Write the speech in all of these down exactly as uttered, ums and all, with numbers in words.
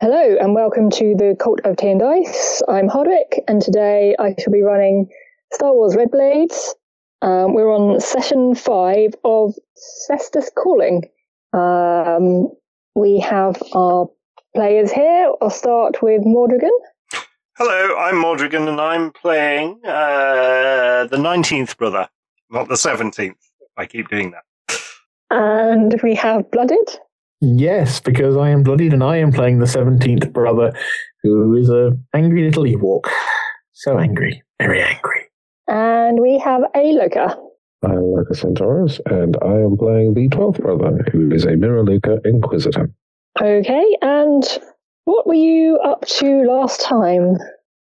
Hello and welcome to the Cult of Tea and Dice. I'm Hardwick and today I shall be running Star Wars Red Blades. Um, we're on session five of Cestus Calling. Um, we have our players here. I'll start with Mordrigan. Hello, I'm Mordrigan and I'm playing uh, the nineteenth brother, not the seventeenth. I keep doing that. And we have Blooded. Yes, because I am bloodied and I am playing the seventeenth brother, who is a angry little Ewok. So angry. Very angry. And we have Aloka. I'm Luca Centaurus, and I am playing the twelfth brother, who is a Mirror Luca Inquisitor. Okay, and what were you up to last time?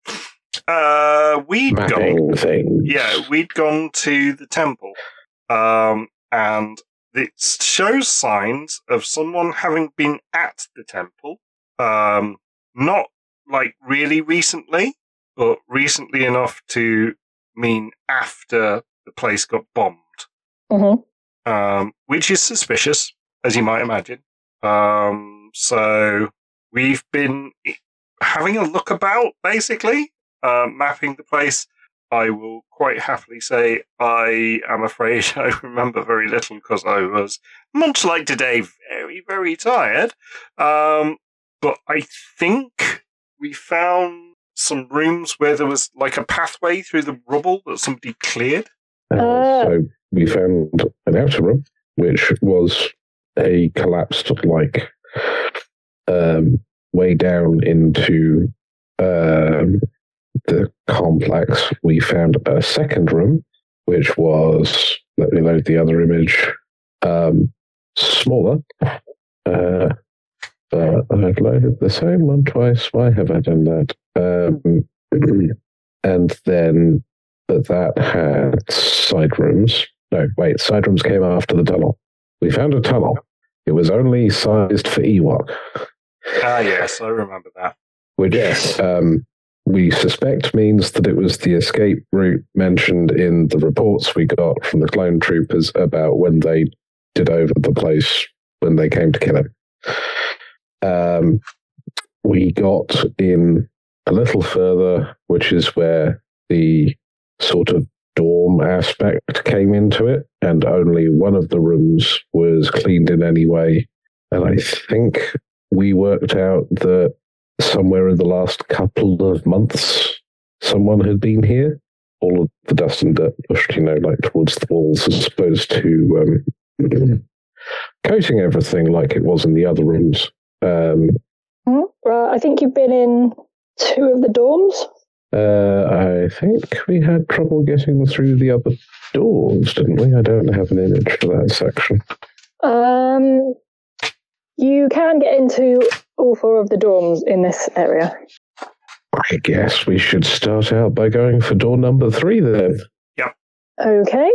Uh, we'd Mapping gone, things. yeah, we'd gone to the temple, um, and it shows signs of someone having been at the temple, um, not like really recently, but recently enough to mean after the place got bombed, Mm-hmm. um, which is suspicious, as you might imagine. Um, so we've been having a look about, basically, uh, mapping the place. I will quite happily say I am afraid I remember very little because I was, much like today, very, very tired. Um, but I think we found some rooms where there was like a pathway through the rubble that somebody cleared. Uh, Uh, so we found an outer room, which was a collapsed, like, um, way down into um, the complex. We found a second room, which was, let me load the other image, um, smaller. Uh, uh, I've loaded the same one twice. Why have I done that? Um, and then that had side rooms. No, wait, side rooms came after the tunnel. We found a tunnel. It was only sized for Ewok. Ah, yes, I remember that. Which Yes. um, we suspect means that it was the escape route mentioned in the reports we got from the clone troopers about when they did over the place when they came to kill him. Um, we got in a little further, which is where the sort of dorm aspect came into it, and only one of the rooms was cleaned in any way. And I think we worked out that somewhere in the last couple of months, someone had been here. All of the dust and dirt pushed, you know, like towards the walls, as opposed to um, coating everything like it was in the other rooms. Um, Hmm? Well, I think you've been in two of the dorms. uh, I think we had trouble getting through the other doors, didn't we? I don't have an image for that section. Um, you can get into all four of the dorms in this area. I guess we should start out by going for door number three then. Okay.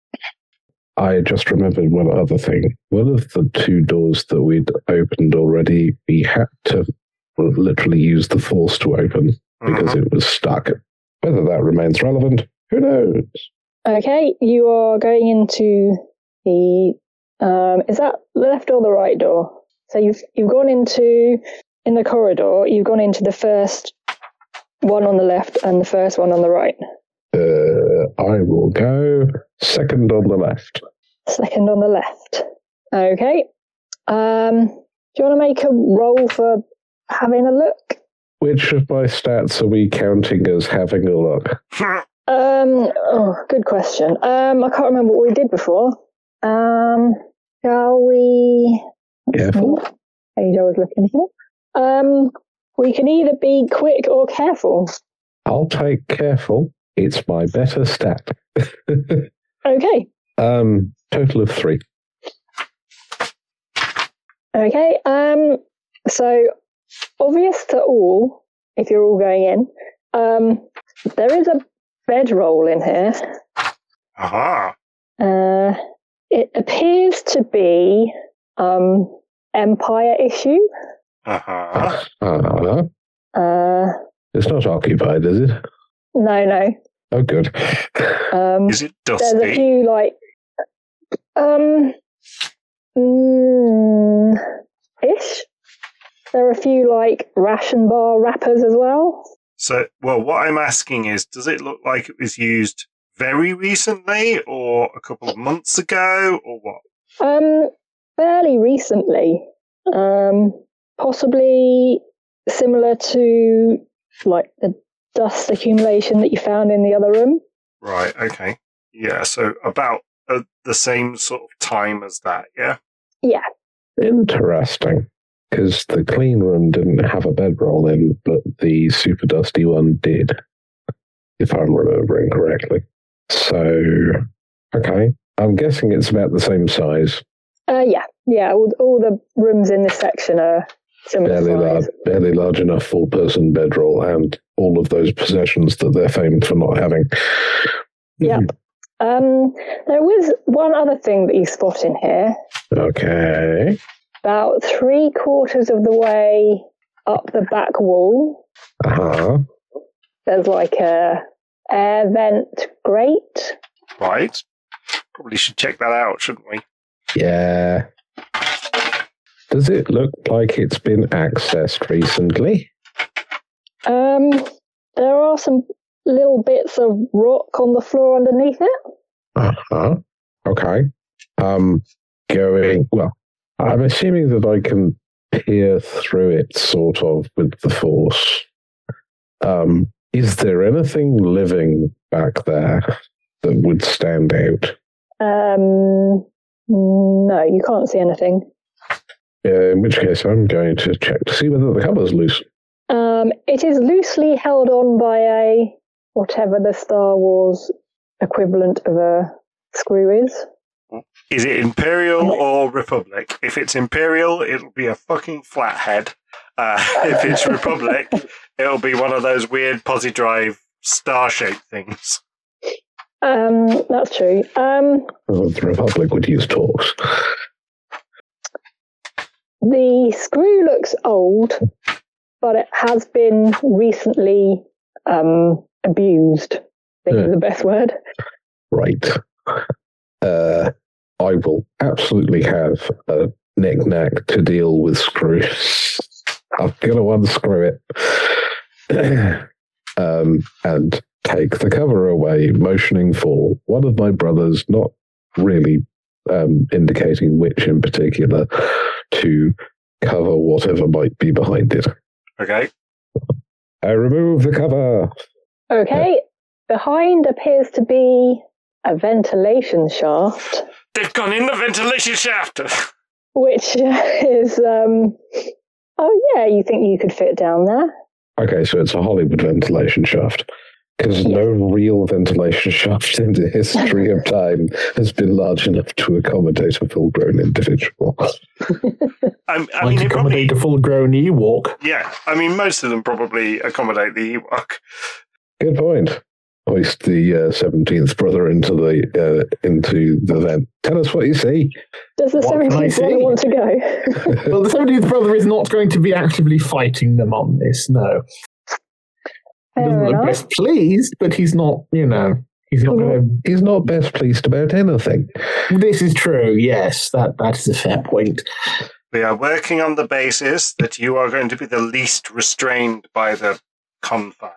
I just remembered one other thing. One of the two doors that we'd opened already, we had to literally use the force to open because Mhm. it was stuck. Whether that remains relevant, who knows? Okay, you are going into the, um, is that the left or the right door? So you've, you've gone into, in the corridor, you've gone into the first one on the left and the first one on the right. Uh, I will go second on the left. Second on the left. Okay. Um, do you want to make a roll for having a look? Which of my stats are we counting as having a look? Um, oh, good question. Um, I can't remember what we did before. Um, shall we? Careful. Page I was looking for. Um, we can either be quick or careful. I'll take careful. It's my better stat. Okay. um, total of three. Okay. Um, so obvious to all, if you're all going in, um, there is a bedroll in here. Aha. Uh, it appears to be um, Empire issue. Uh-huh. Uh, Uh, it's not occupied, is it? no, no. Oh, good. Um, Is it there's a dusty? few like um mm, ish. there are a few like ration bar wrappers as well. So, well, what I'm asking is, does it look like it was used very recently or a couple of months ago or what? Um, fairly recently. Um, possibly similar to like the dust accumulation that you found in the other room. Right, okay. Yeah, so about uh, the same sort of time as that, yeah? Yeah. Interesting. Because the clean room didn't have a bedroll in, but the super dusty one did, if I'm remembering correctly. So, okay. I'm guessing it's about the same size. Uh, yeah, yeah. All, all the rooms in this section are similar Barely size. large, barely large enough four-person bedroll, and all of those possessions that they're famed for not having. Yep. Um, there was one other thing that you spot in here. Okay. About three quarters of the way up the back wall, Uh-huh. there's like a air vent grate. Right. Probably should check that out, shouldn't we? Yeah. Does it look like it's been accessed recently? Um, there are some little bits of rock on the floor underneath it. Uh-huh. Okay. Um, going, well, I'm assuming that I can peer through it sort of with the force. Um, is there anything living back there that would stand out? Um, no, you can't see anything. Uh, in which case, I'm going to check to see whether the cover's loose. Um, it is loosely held on by a, whatever the Star Wars equivalent of a screw is. Is it Imperial or Republic? If it's Imperial, it'll be a fucking flathead. Uh, if it's Republic, it'll be one of those weird Posi-Drive star-shaped things. Um, that's true. Um, Well, the Republic would use talks. the screw looks old, but it has been recently um, abused, I think Yeah. is the best word. Right. Uh, I will absolutely have a knick-knack to deal with screws. I'm going to unscrew it. um, and take the cover away, motioning for one of my brothers, not really um, indicating which in particular, to cover whatever might be behind it. Okay. I remove the cover. Okay, behind appears to be a ventilation shaft, They've gone in the ventilation shaft! which is, um, oh yeah, you think you could fit down there? Okay, so it's a Hollywood ventilation shaft. Because Yeah. no real ventilation shaft in the history of time has been large enough to accommodate a full-grown individual. I, I Like mean, it probably, accommodate a full-grown Ewok. yeah, I mean, most of them probably accommodate the Ewok. Good point. Hoist the uh, seventeenth brother into the uh, into the vent. Tell us what you see. Does the What can I seventeenth brother see? want to go? Well, the seventeenth brother is not going to be actively fighting them on this, no. He doesn't Fair look enough. best pleased, but he's not, you know, he's not going He's not best pleased about anything. to... This is true, yes, that, that is a fair point. We are working on the basis that you are going to be the least restrained by the confine.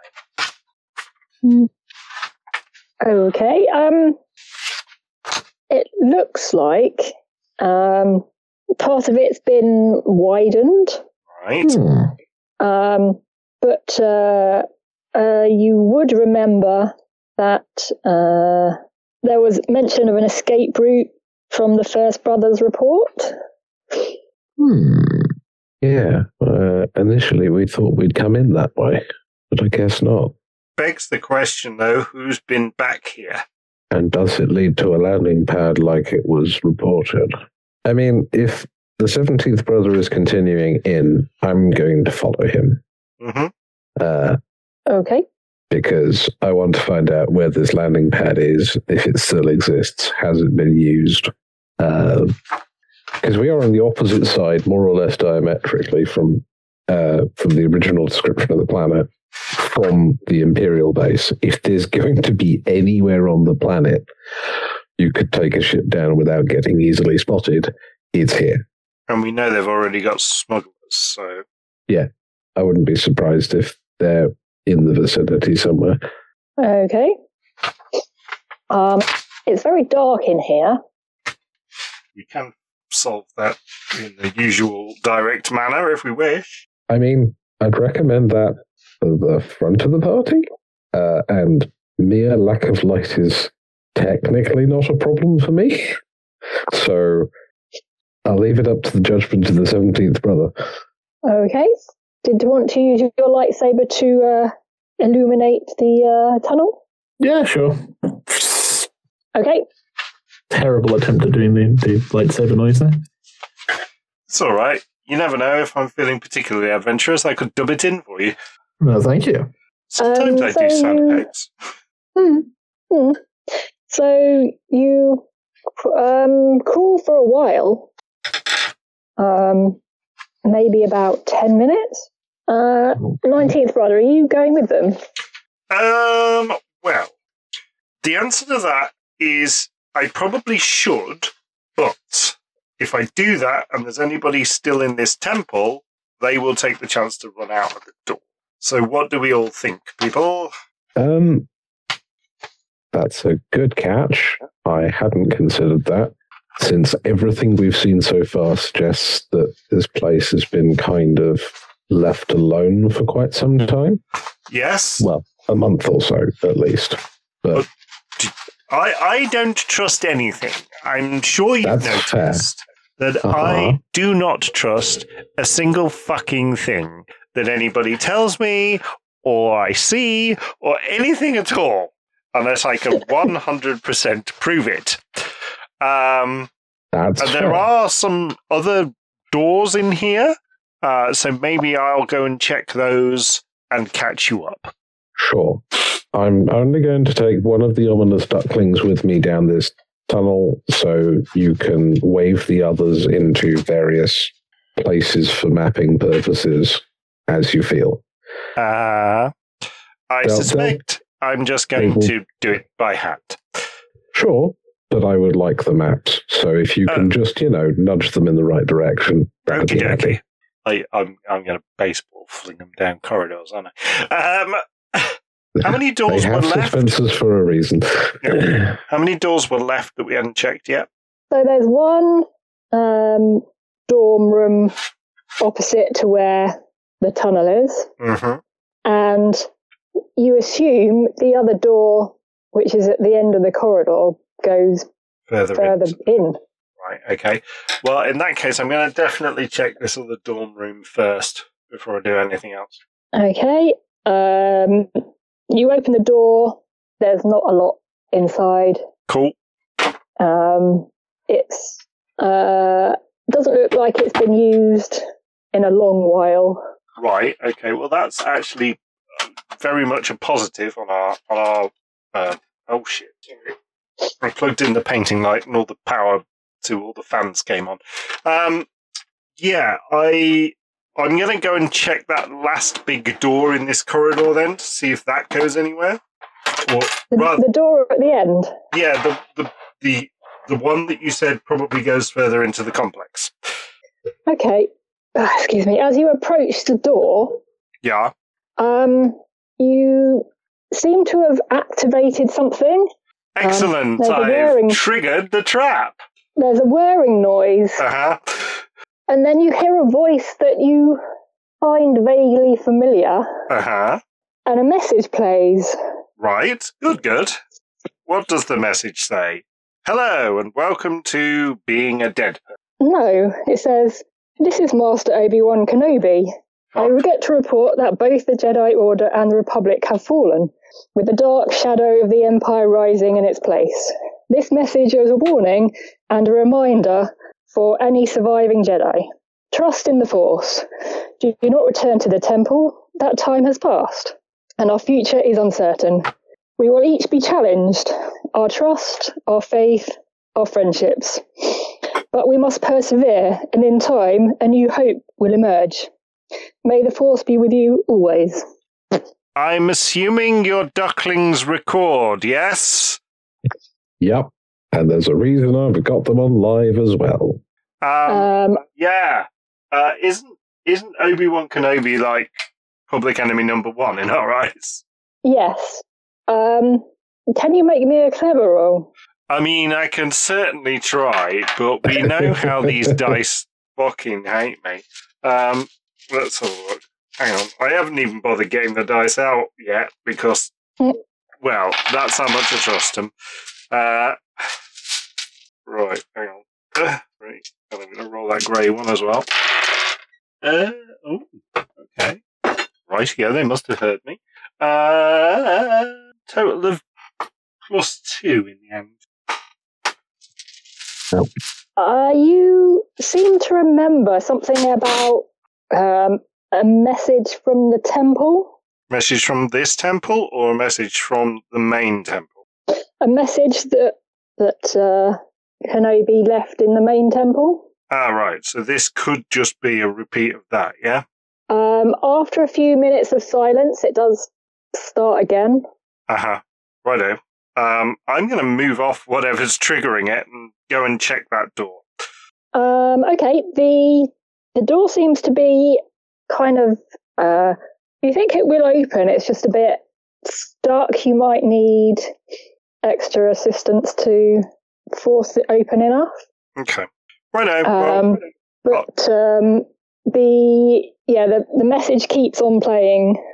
Okay. Um, it looks like um, part of it's been widened, Right? Hmm. um, but uh, uh, you would remember that uh, there was mention of an escape route from the First Brothers report. Hmm. Yeah. Uh, initially, we thought we'd come in that way, but I guess not. Begs the question, though, who's been back here? And does it lead to a landing pad like it was reported? I mean, if the seventeenth brother is continuing in, I'm going to follow him. Mm-hmm. Uh, Okay. because I want to find out where this landing pad is, if it still exists, has it been used? Because we are on the opposite side, more or less diametrically, from uh, from the original description of the planet, from the Imperial base. If there's going to be anywhere on the planet you could take a ship down without getting easily spotted, it's here. And we know they've already got smugglers, so... yeah, I wouldn't be surprised if they're in the vicinity somewhere. Okay. Um, it's very dark in here. We can solve that in the usual direct manner if we wish. I mean, I'd recommend that at the front of the party, uh, and mere lack of light is technically not a problem for me. So I'll leave it up to the judgment of the seventeenth brother. Okay. Did you want to use your lightsaber to uh, illuminate the uh, tunnel? Yeah, sure. Okay. Terrible attempt at doing the, the lightsaber noise there. It's all right. You never know. If I'm feeling particularly adventurous, I could dub it in for you. No, thank you. Sometimes Um, I so do sound you- effects. Hmm. Hmm. So you um, crawl for a while, um, maybe about ten minutes. Uh, nineteenth brother, are you going with them? Um, well, the answer to that is I probably should, but if I do that and there's anybody still in this temple, they will take the chance to run out of the door. So what do we all think, people? Um, that's a good catch. I hadn't considered that, since everything we've seen so far suggests that this place has been kind of left alone for quite some time. Yes? Well, a month or so, at least. But I, I don't trust anything. I'm sure you've That's noticed that Uh-huh. I do not trust a single fucking thing that anybody tells me or I see or anything at all unless I can one hundred percent prove it. Um, that's and there fair. are some other doors in here, uh, so maybe I'll go and check those and catch you up. Sure. I'm only going to take one of the ominous ducklings with me down this tunnel so you can wave the others into various places for mapping purposes as you feel. Uh, I They'll- suspect I'm just going they will- to do it by hand. Sure, but I would like the maps. So if you can Uh, just, you know, nudge them in the right direction. that'd be Okie handy. dokie. I, I'm, I'm going to baseball fling them down corridors, aren't I? Um, how many They doors were have left? suspensors for a reason. Yeah. How many doors were left that we hadn't checked yet? So there's one um, dorm room opposite to where the tunnel is, Mm-hmm. and you assume the other door, which is at the end of the corridor, goes Further, further in. in. Right, okay. Well, in that case, I'm going to definitely check this other dorm room first before I do anything else. Okay. Um, you open the door. There's not a lot inside. Cool. Um, it's uh, doesn't look like it's been used in a long while. Right, okay. Well, that's actually very much a positive on our... On our uh, oh, shit. I plugged in the painting light and all the power to all the fans came on. Um, yeah, I... I'm going to go and check that last big door in this corridor then to see if that goes anywhere. Or The, rather, the door at the end. yeah, the, the the the one that you said probably goes further into the complex. Okay. Ah, excuse me. As you approach the door, Yeah. um, you seem to have activated something. Excellent. there's a I've whirring- triggered the trap. There's a whirring noise, Uh-huh. and then you hear a voice that you find vaguely familiar, Uh-huh. and a message plays. Right. Good, good. What does the message say? Hello, and welcome to Being a Dead Person. No, it says, "This is Master Obi-Wan Kenobi. I regret to report that both the Jedi Order and the Republic have fallen, with the dark shadow of the Empire rising in its place. This message is a warning and a reminder for any surviving Jedi. Trust in the Force. Do not return to the temple. That time has passed, and our future is uncertain. We will each be challenged, our trust, our faith, our friendships. But we must persevere, and in time, a new hope will emerge. May the Force be with you always." I'm assuming your ducklings record, yes? Yep. And there's a reason I've got them on live as well. Um, Um, yeah. Uh, isn't isn't Obi-Wan Kenobi like public enemy number one in our eyes? Yes. Um, can you make me a clever roll? I mean, I can certainly try, but we know how these dice fucking hate me. Um, let's have a look. Hang on. I haven't even bothered getting the dice out yet because, well, that's how much I trust them. Uh, right, hang on. Uh, right, I'm going to roll that grey one as well. Uh, oh, okay. Right, yeah, they must have heard me. Uh, total of plus two in the end. Uh, you seem to remember something about um, a message from the temple. Message from this temple or a message from the main temple? A message that that uh, Kenobi left in the main temple. Ah, right. So this could just be a repeat of that, yeah? Um, after a few minutes of silence, it does start again. Uh-huh. Righto. Um, I'm going to move off whatever's triggering it and go and check that door. Um, okay, the the door seems to be kind of, uh, you think it will open, it's just a bit stuck. You might need extra assistance to force it open enough. Okay. Righto. Um, well, but um, the, yeah, the, the message keeps on playing.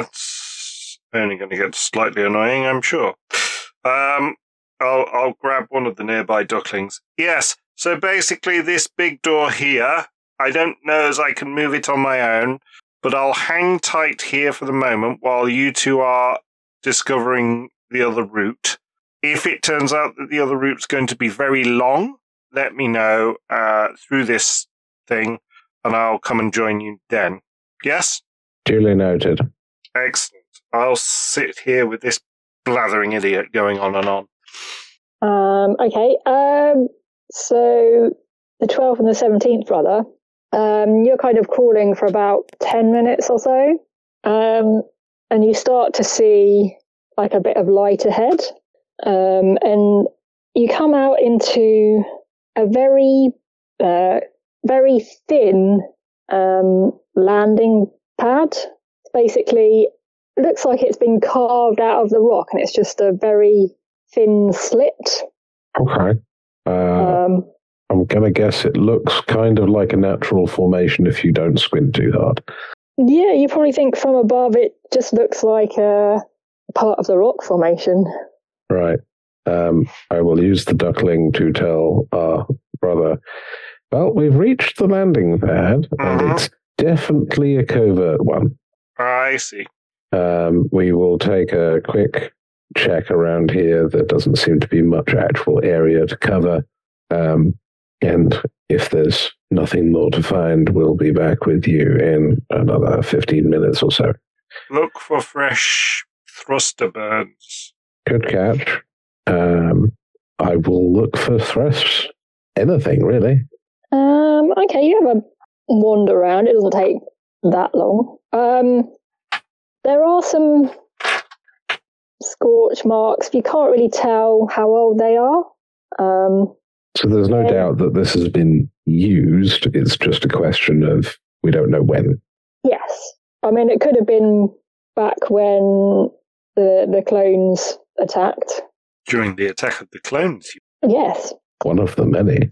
that's only going to get slightly annoying, I'm sure. Um, I'll, I'll grab one of the nearby ducklings. Yes, so basically this big door here, I don't know as I can move it on my own, but I'll hang tight here for the moment while you two are discovering the other route. If it turns out that the other route's going to be very long, let me know uh, through this thing, and I'll come and join you then. Yes? Duly noted. Excellent. I'll sit here with this blathering idiot going on and on. Um, okay, um, so the twelfth and the seventeenth, brother, um, you're kind of crawling for about ten minutes or so, um, and you start to see like a bit of light ahead, um, and you come out into a very, uh, very thin um, landing pad. Basically, it looks like it's been carved out of the rock, and it's just a very thin slit. Okay. Uh, Um, I'm going to guess it looks kind of like a natural formation if you don't squint too hard. yeah, you probably think from above it just looks like a part of the rock formation. Right. Um, I will use the duckling to tell our brother, well, we've reached the landing pad, Uh-huh. and it's definitely a covert one. I see. Um, we will take a quick check around here. There doesn't seem to be much actual area to cover. Um, and if there's nothing more to find, we'll be back with you in another fifteen minutes or so. Look for fresh thruster birds. Good catch. Um, I will look for thrusts. Anything, really. Um, okay, you have a wander around. It doesn't take that long. Um, there are some scorch marks. You can't really tell how old they are. Um, So there's no Yeah. doubt that this has been used. It's just a question of we don't know when. yes. I mean, it could have been back when the the clones attacked. During the attack of the clones. Yes. One of the many.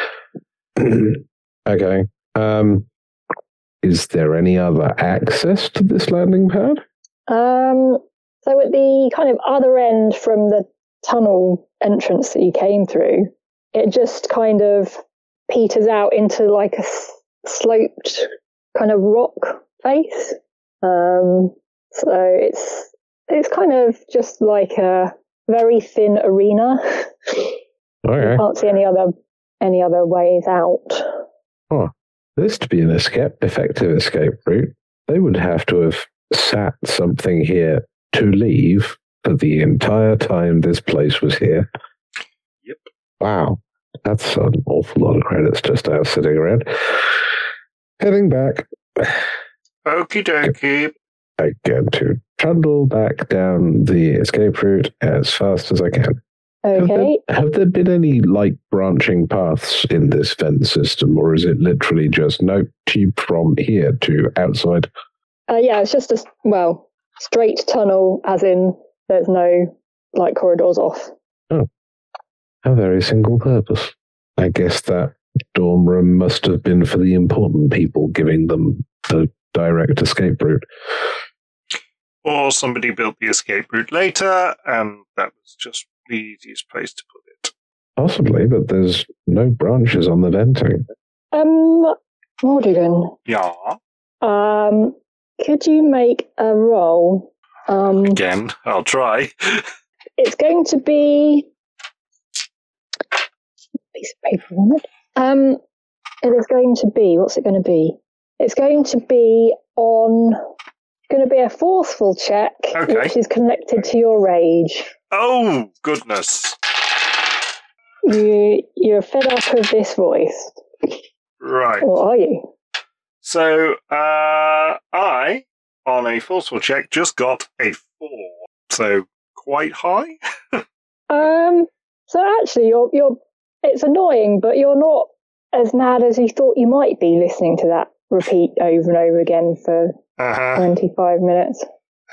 Okay. Um, is there any other access to this landing pad? Um, so at the kind of other end from the tunnel entrance that you came through, it just kind of peters out into like a s- sloped kind of rock face. Um, so it's it's kind of just like a very thin arena. Okay. You can't see any other any other ways out. This to be an escape, effective escape route, they would have to have sat something here to leave for the entire time this place was here. Yep. Wow. That's an awful lot of credits just out sitting around. Heading back. Okie dokie. Again to trundle back down the escape route as fast as I can. Have there, Okay. have there been any like branching paths in this vent system, or is it literally just no tube from here to outside? Uh, yeah, it's just a, well, straight tunnel, as in there's no, like, corridors off. Oh, how very single purpose. I guess that dorm room must have been for the important people, giving them the direct escape route. Or somebody built the escape route later, and that was just the easiest place to put it. Possibly, but there's no branches on the venting. Um, Mordigan, Yeah. um, could you make a roll? Um, Again, I'll try. it's going to be piece of paper on it. Um, it is going to be, what's it going to be? It's going to be on, going to be a forceful check, Okay. which is connected to your rage. Oh, goodness. You, you're fed up of this voice. Right. Or are you? So, uh, I, on a forceful check, just got a four. So, quite high. Um, so actually, you're, you're, it's annoying, but you're not as mad as you thought you might be listening to that repeat over and over again for Uh-huh. twenty-five minutes.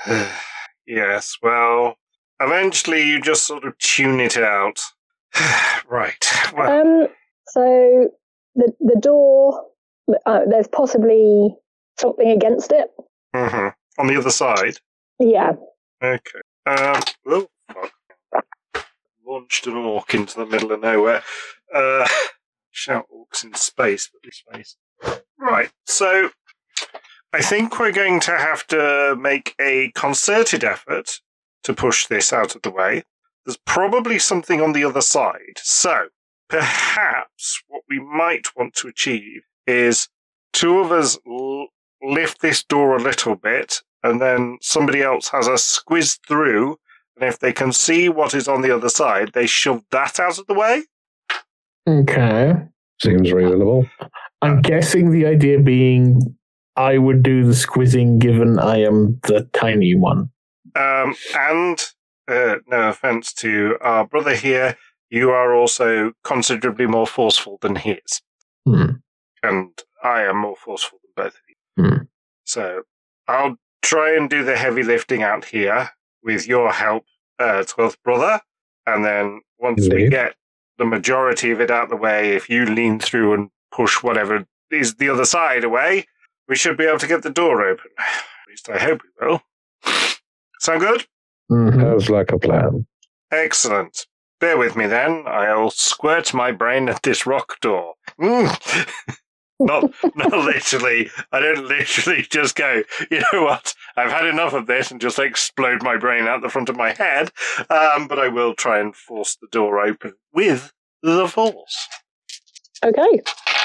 Yes, well, eventually you just sort of tune it out. Right. Well, Um, so the the door, uh, there's possibly something against it. mhm. On the other side. Yeah. Okay. Um, oh, fuck. Launched an orc into the middle of nowhere. Uh, shout orcs in space, but in space. Right, so I think we're going to have to make a concerted effort to push this out of the way. There's probably something on the other side. So perhaps what we might want to achieve is two of us l- lift this door a little bit, and then somebody else has us squeeze through, and if they can see what is on the other side, they shove that out of the way. Okay. Seems reasonable. I'm guessing the idea being I would do the squizzing given I am the tiny one. Um, and, uh, no offense to our brother here, you are also considerably more forceful than he is. Hmm. And I am more forceful than both of you. Hmm. So I'll try and do the heavy lifting out here with your help, uh, twelfth brother. And then once we Indeed. get the majority of it out the way, if you lean through and push whatever is the other side away, we should be able to get the door open. At least I hope we will. Sound good? Mhm. Sounds like a plan. Excellent. Bear with me then. I'll squirt my brain at this rock door. Mm. not, not literally. I don't literally just go, you know what, I've had enough of this and just explode my brain out the front of my head. Um, but I will try and force the door open with the force. Okay.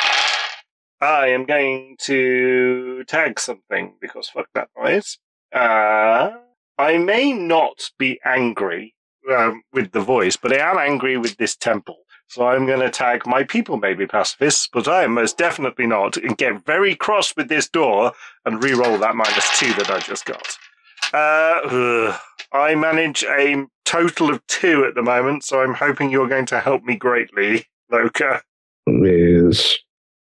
I am going to tag something because fuck that noise. Uh, I may not be angry um, with the voice, but I am angry with this temple. So I'm going to tag my people may be pacifists, but I am most definitely not, and get very cross with this door and re-roll that minus two that I just got. Uh, ugh. I manage a total of two at the moment, so I'm hoping you're going to help me greatly, Loka. Is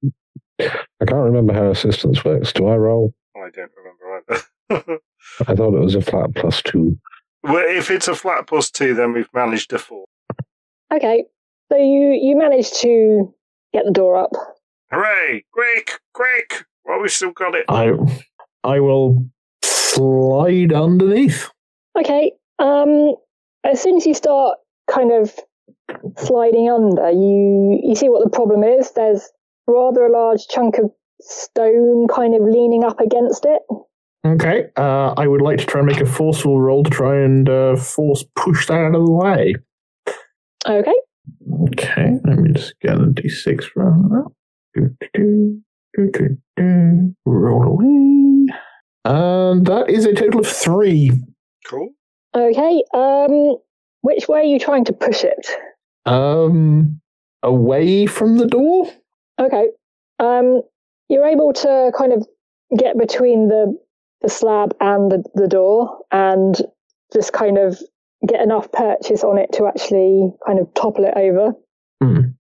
I can't remember how assistance works. Do I roll? Oh, I don't remember either. I thought it was a flat plus two. Well, if it's a flat plus two, then we've managed a four. Okay. So you, you managed to get the door up. Hooray! Quick! Quick! Well, we've still got it. I I will slide underneath. Okay. Um, as soon as you start kind of sliding under, you, you see what the problem is. There's rather a large chunk of stone kind of leaning up against it. Okay. Uh, I would like to try and make a forceful roll to try and uh, force push that out of the way. Okay. Okay. Let me just get a d six from that. Do, do, do, do, do. Roll away. And that is a total of three. Cool. Okay. Um, which way are you trying to push it? Um, away from the door? Okay. Um, you're able to kind of get between the the slab and the, the door and just kind of get enough purchase on it to actually kind of topple it over. Hmm.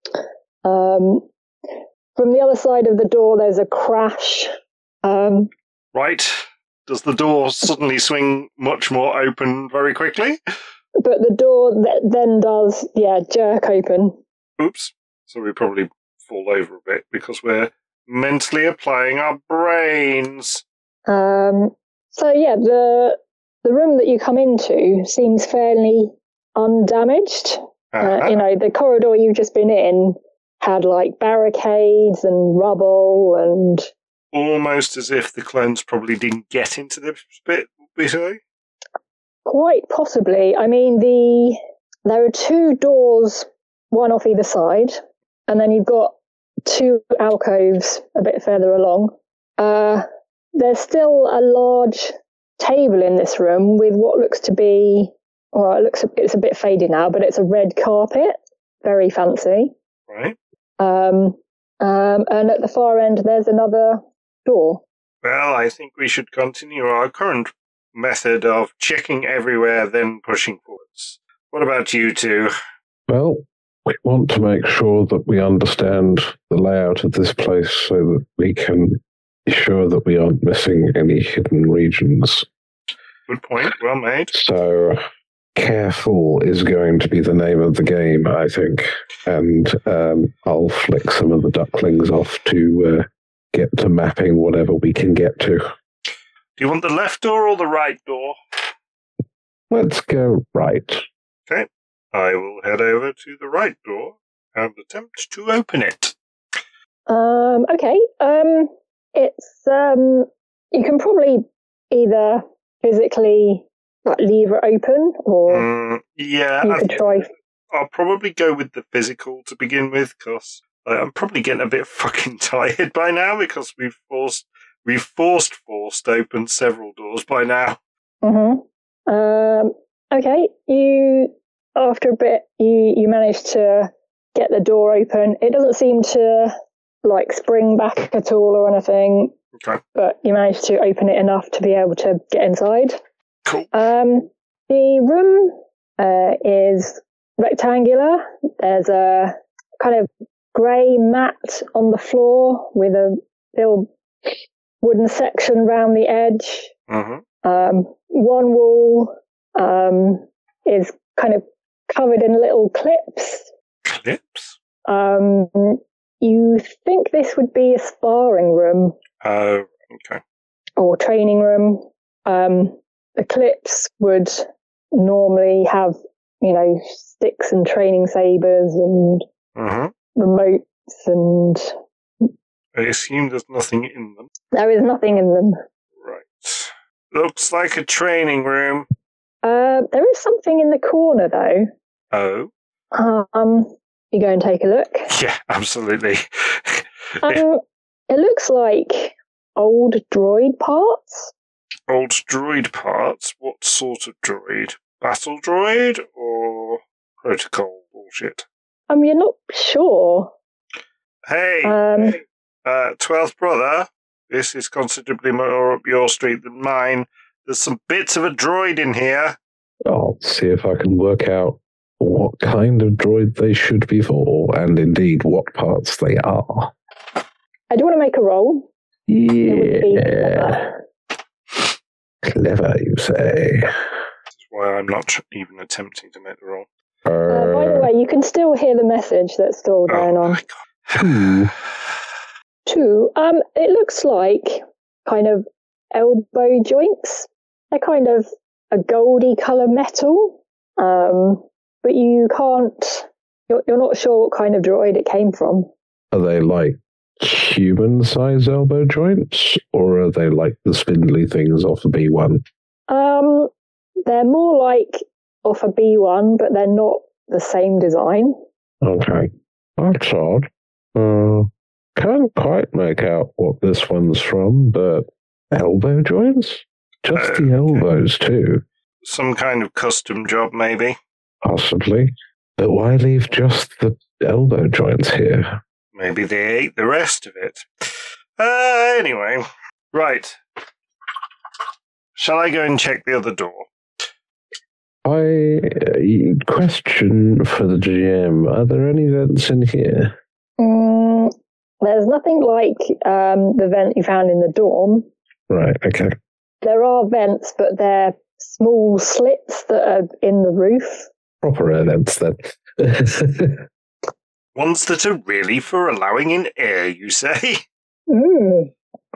Um, from the other side of the door, there's a crash. Um, Right. Does the door suddenly swing much more open very quickly? but the door th- then does, yeah, jerk open. Oops. So we probably fall over a bit because we're mentally applying our brains. Um, so yeah, the the room that you come into seems fairly undamaged. Uh-huh. Uh, you know, the corridor you've just been in had like barricades and rubble and Almost as if the clones probably didn't get into this bit, would we say? quite possibly. I mean, the there are two doors, one off either side, and then you've got two alcoves a bit further along. Uh, there's still a large table in this room with what looks to be, well, it looks it's a bit faded now, but it's a red carpet, very fancy. Right. Um, um, and at the far end, there's another door. Well, I think we should continue our current method of checking everywhere, then pushing forwards. What about you two? Well, we want to make sure that we understand the layout of this place so that we can be sure that we aren't missing any hidden regions. Good point. Well made. So, careful is going to be the name of the game, I think. And um, I'll flick some of the ducklings off to uh, get to mapping whatever we can get to. Do you want the left door or the right door? Let's go right. Okay. I will head over to the right door and attempt to open it. Um, okay. Um, it's um, you can probably either physically like, leave it open, or Mm, yeah, you I could think try. I'll probably go with the physical to begin with, because I'm probably getting a bit fucking tired by now because we've forced we've forced forced open several doors by now. Mm-hmm. Um, okay. You after a bit, you you manage to get the door open. It doesn't seem to like spring back at all or anything. Okay. But you manage to open it enough to be able to get inside. Cool. Um, the room uh, is rectangular. There's a kind of grey mat on the floor with a little wooden section round the edge. Mm-hmm. Um, one wall um, is kind of covered in little clips. Clips? Um, you think this would be a sparring room. Oh, okay. Or training room. Um, the clips would normally have, you know, sticks and training sabers and Mm-hmm. remotes, and I assume there's nothing in them. there is nothing in them. Right. Looks like a training room. Uh, there is something in the corner, though. Oh. Um, you go and take a look. Yeah, absolutely. Um, it looks like old droid parts. Old droid parts? What sort of droid? Battle droid or protocol bullshit? Um, you're not sure. Hey, Um, hey, uh, twelfth brother, this is considerably more up your street than mine. There's some bits of a droid in here. I'll see if I can work out what kind of droid they should be for, and indeed what parts they are. I do want to make a roll. It would be Yeah. Clever, you say. That's why I'm not even attempting to make the roll. Uh, by the Uh, way, you can still hear the message that's still going Oh on. my god. two. Two, um, it looks like kind of elbow joints. They're kind of a goldy colour metal, um, but you can't. You're, you're not sure what kind of droid it came from. Are they like human-sized elbow joints, or are they like the spindly things off the B one? Um, they're more like off a B one, but they're not the same design. Okay, that's odd. Uh, can't quite make out what this one's from, but elbow joints? Just Okay. the elbows, too, Some kind of custom job, maybe. possibly. But why leave just the elbow joints here? Maybe they ate the rest of it. Uh, anyway. Right. Shall I go and check the other door? I uh, question for the G M: are there any vents in here? Mm, there's nothing like um, the vent you found in the dorm. Right. Okay. There are vents, but they're small slits that are in the roof. Proper air vents, then. Ones that are really for allowing in air, you say? Mm.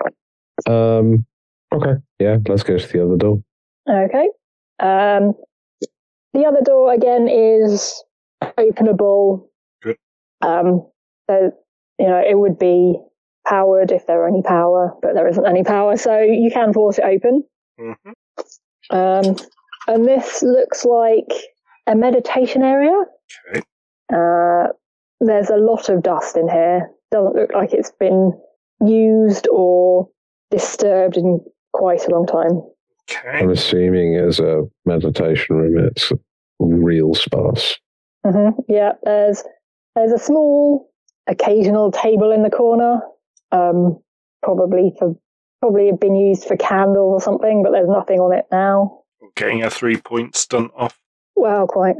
Um. Okay. Yeah. Let's go to the other door. Okay. Um, the other door again is openable. Good. Um, so you know it would be powered if there were any power, but there isn't any power, so you can force it open. Mm-hmm. Um, and this looks like a meditation area. Okay. Uh, there's a lot of dust in here. Doesn't look like it's been used or disturbed in quite a long time. Okay. I'm assuming as a meditation room, it's real sparse. Mm-hmm. Yeah, there's there's a small occasional table in the corner, um, probably for probably been used for candles or something, but there's nothing on it now. Getting a three-point stunt off. Well, quite.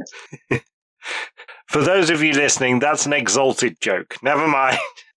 For those of you listening, that's an exalted joke. Never mind.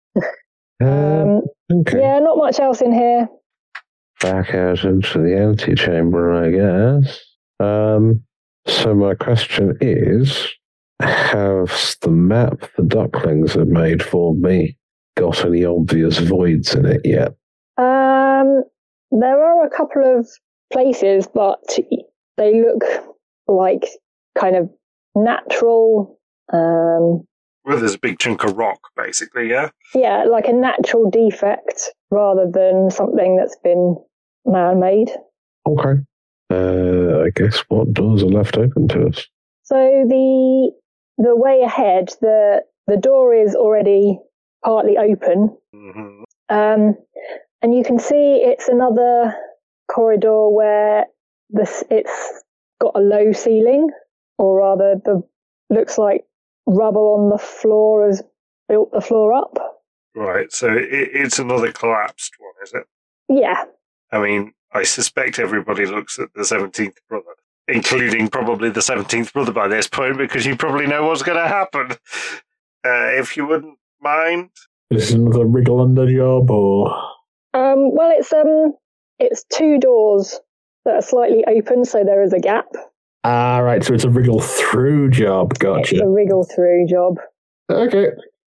Um, okay. Yeah, not much else in here. Back out into the antechamber, I guess. Um, so my question is, has the map the ducklings have made for me got any obvious voids in it yet? Um, there are a couple of places, but they look like kind of natural. Um, Well, there's a big chunk of rock, basically, yeah? yeah, like a natural defect rather than something that's been man-made. Okay. Uh, I guess what doors are left open to us? So the the way ahead, the the door is already partly open, Mm-hmm. um, and you can see it's another corridor where this it's got a low ceiling, or rather, the looks like rubble on the floor has built the floor up. Right, so it, it's another collapsed one, is it? Yeah. I mean, I suspect everybody looks at the seventeenth brother, including probably the seventeenth brother by this point, because you probably know what's going to happen. Uh, if you wouldn't mind. This is another wriggle under job, or Um, well, it's um, it's two doors that are slightly open, so there is a gap. ah, right. So it's a wriggle through job. Gotcha. It's a wriggle through job. Okay.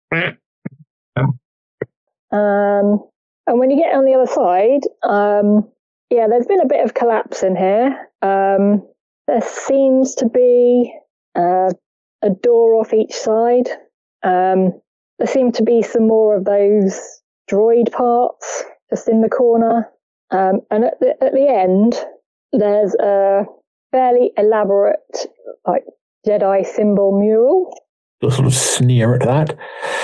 Um, and when you get on the other side, um, yeah, there's been a bit of collapse in here. Um, there seems to be uh, a door off each side. Um, there seem to be some more of those droid parts just in the corner. Um, and at the, at the end, there's a fairly elaborate, like, Jedi symbol mural. Just sort of sneer at that.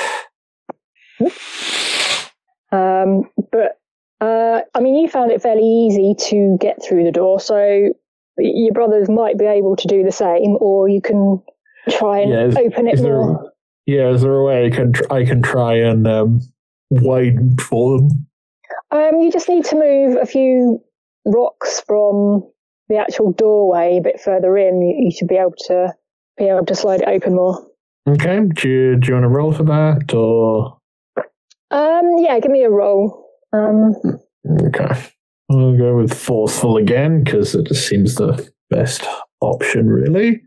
Um, but, uh, I mean, you found it fairly easy to get through the door, so your brothers might be able to do the same, or you can try and Yeah, is- open it is there- more. Yeah, is there a way I can tr- I can try and um, widen for them? Um, you just need to move a few rocks from the actual doorway a bit further in. You, you should be able to be able to slide it open more. Okay. Do you, do you want to roll for that, or Um, yeah, give me a roll. Um, okay? I'll go with forceful again because it just seems the best option, really.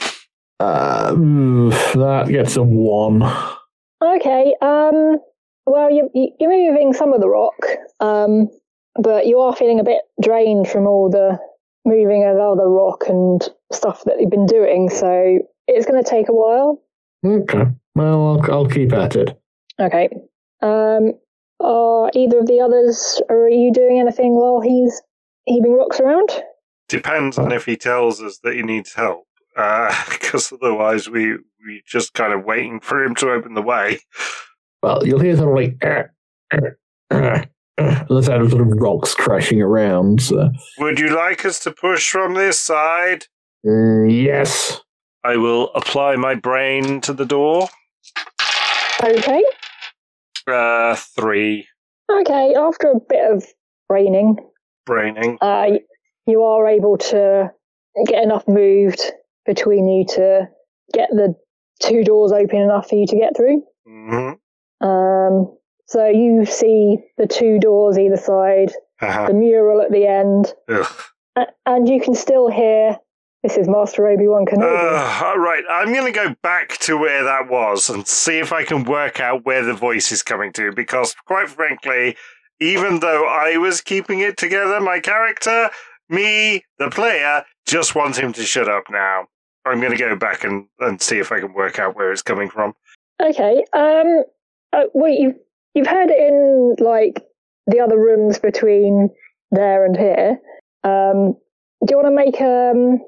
Um, that gets a one. okay. Um, well, you, you, you're moving some of the rock, um, but you are feeling a bit drained from all the moving of other rock and stuff that you've been doing, so it's going to take a while. Okay. Well, I'll, I'll keep at it. Okay. Um, are either of the others, are you doing anything while he's heaving rocks around? Depends on if he tells us that he needs help, because uh, otherwise we we just kind of waiting for him to open the way. Well, you'll hear something like uh, uh, uh, uh, the sound of sort of rocks crashing around. So. Would you like us to push from this side? Mm, yes. I will apply my brain to the door. Okay. Uh, three. Okay, after a bit of braining, Braining. uh, you are able to get enough moved between you to get the two doors open enough for you to get through. Mm-hmm. Um, so you see the two doors either side, Uh-huh. the mural at the end, Ugh. a- and you can still hear, this is Master Obi-Wan Kenobi. Uh, all right, I'm going to go back to where that was and see if I can work out where the voice is coming to, because quite frankly, even though I was keeping it together, my character, me, the player, just want him to shut up now. I'm going to go back and, and see if I can work out where it's coming from. Okay, um, uh, well, you've, you've heard it in, like, the other rooms between there and here. Um, do you want to make um,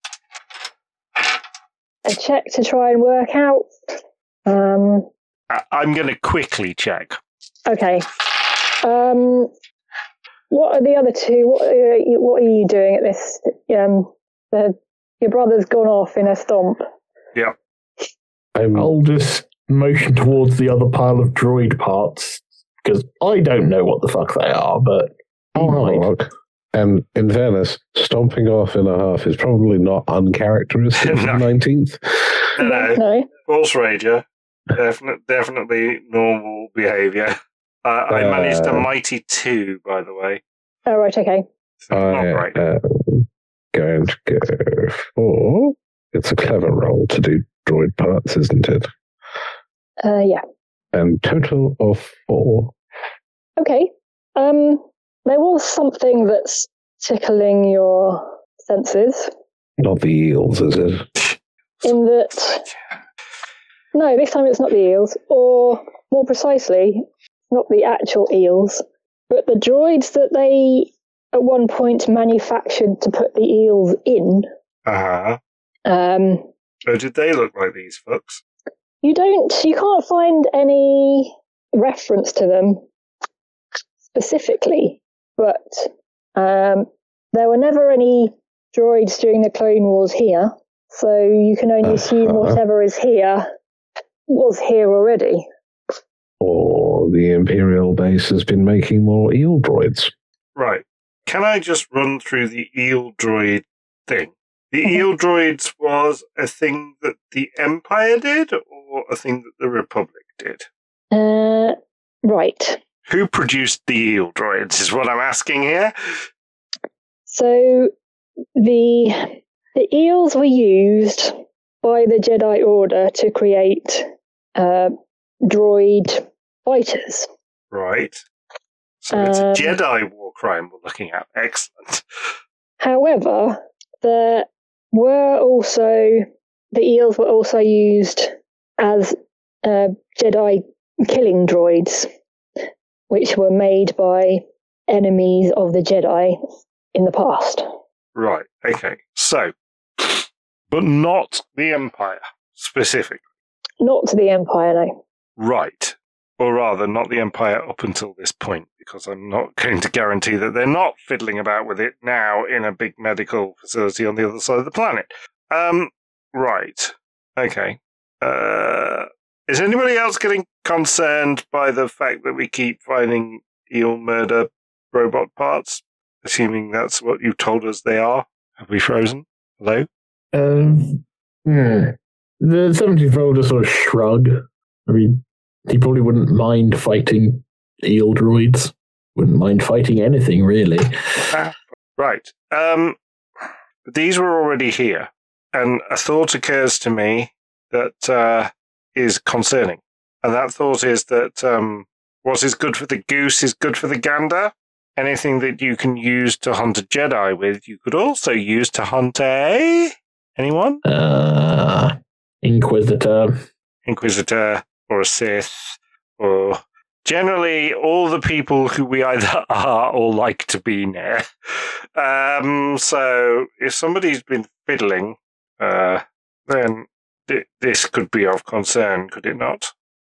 a check to try and work out? Um, I- I'm going to quickly check. okay. Um, what are the other two? What are you, what are you doing at this? Um, the, your brother's gone off in a stomp. Yep. I'm, I'll just motion towards the other pile of droid parts, because I don't know what the fuck they are, but he oh, might. look. And in fairness, stomping off in a half is probably not uncharacteristic of No. the nineteenth. No, no. No. Force Rager. Definite, definitely normal behaviour. Uh, I Uh, managed a mighty two, by the way. Oh, right, okay. So I not great. am going to go for... It's a clever roll to do droid parts, isn't it? Uh, yeah. And total of four. Okay. Um, there was something that's tickling your senses, Not the eels, is it? in that... No, this time it's not the eels, or more precisely, not the actual eels, but the droids that they at one point manufactured to put the eels in. Uh-huh. Um, So did they look like these fucks? you don't, you can't find any reference to them specifically, but um, there were never any droids during the Clone Wars here, so you can only assume Uh-huh. whatever is here was here already. Or the Imperial base has been making more eel droids. Right. Can I just run through the eel droid thing? The Mhm. eel droids was a thing that the Empire did, or a thing that the Republic did? Uh, right. Who produced the eel droids is what I'm asking here. So the the eels were used by the Jedi Order to create uh, droid fighters. Right. So it's a Um, Jedi war crime we're looking at. Excellent. However, there were also the eels were also used as uh, Jedi killing droids, which were made by enemies of the Jedi in the past. Right. Okay. So, but not the Empire specifically. Not to the Empire, no. Right. Or rather, not the Empire up until this point, because I'm not going to guarantee that they're not fiddling about with it now in a big medical facility on the other side of the planet. Um, right. Okay. Uh, is anybody else getting concerned by the fact that we keep finding eel murder robot parts? Assuming that's what you told us they are. Have we frozen? Hello? Um, hmm. The seventeenth roll just sort of shrug. I mean, he probably wouldn't mind fighting eel droids. Wouldn't mind fighting anything, really. Ah, right. Um, these were already here, and a thought occurs to me that uh, is concerning. And that thought is that um, what is good for the goose is good for the gander. Anything that you can use to hunt a Jedi with, you could also use to hunt a... Anyone? Uh, Inquisitor. Inquisitor, or a Sith, or generally all the people who we either are or like to be near. Um, so if somebody's been fiddling, uh, then th- this could be of concern, could it not?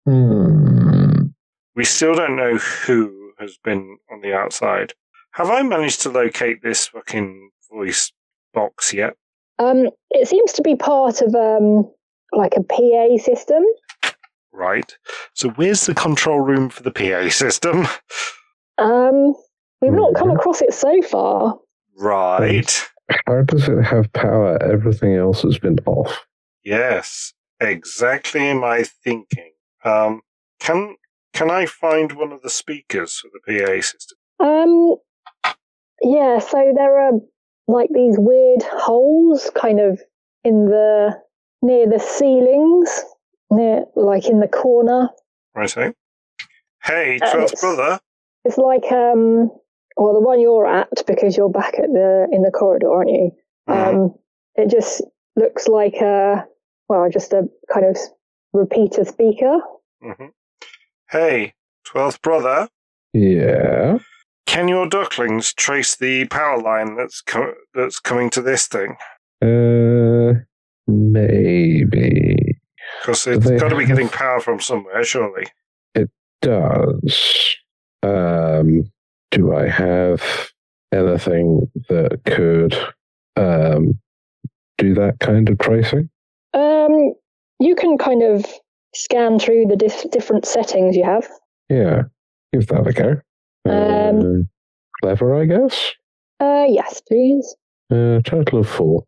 Hmm. We still don't know who has been on the outside. Have I managed to locate this fucking voice box yet? Um, it seems to be part of um, like a P A system. Right. So where's the control room for the P A system? Um, we've not come Mhm. across it so far. Right. How does it have power? Everything else has been off. Yes, exactly my thinking. Um, can can I find one of the speakers for the P A system? Um, yeah, so there are like these weird holes kind of in the, near the ceilings, near, like in the corner. Righto. Hey, And twelfth it's- brother. It's like, um, well, the one you're at, because you're back at the, in the corridor, aren't you? Mhm. Um, it just looks like a, well, just a kind of repeater speaker. Mm-hmm. Hey, twelfth brother. Yeah. Can your ducklings trace the power line that's co- that's coming to this thing? Uh, maybe. Because Do it's they got to be have- getting power from somewhere, surely. Does. Um, do I have anything that could um, do that kind of tracing? Um, you can kind of scan through the dif- different settings you have. Yeah, give that a go. Um, Uh, clever, I guess. Uh, yes, please. Uh, total of four.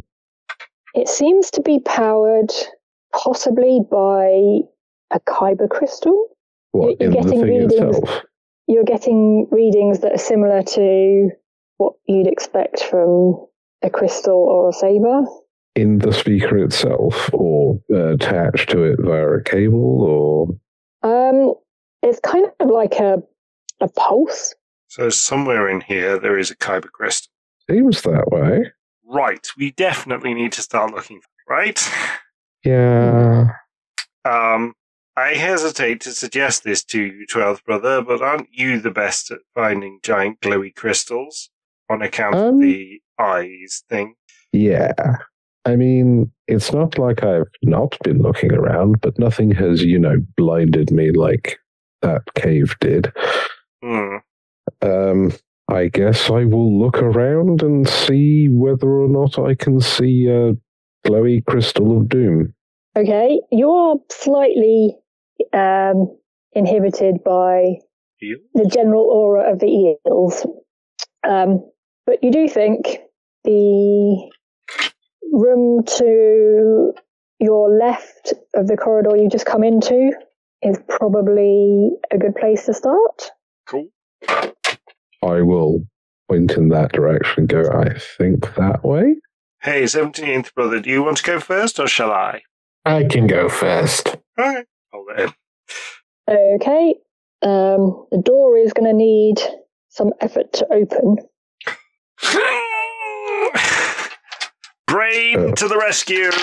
It seems to be powered possibly by a kyber crystal. What, You're in the getting thing readings. itself? You're getting readings that are similar to what you'd expect from a crystal or a saber. In the speaker itself, or uh, attached to it via a cable, or Um, it's kind of like a a pulse. So somewhere in here there is a kyber crystal. seems that way. Right, we definitely need to start looking for it, right? Yeah. Um, I hesitate to suggest this to you, twelfth brother, but aren't you the best at finding giant glowy crystals on account Um, of the eyes thing? Yeah. I mean, it's not like I've not been looking around, but nothing has, you know, blinded me like that cave did. Hmm. Um, I guess I will look around and see whether or not I can see a glowy crystal of doom. Okay, you're slightly um, inhibited by You? the general aura of the eels. Um, but you do think the room to your left of the corridor you just come into is probably a good place to start. Cool. I will point in that direction and go, I think that way. Hey, seventeenth brother, do you want to go first or shall I? I can go first. Alright, I'll let him. Okay, um, the door is going to need some effort to open. Brain Oh. to the rescue!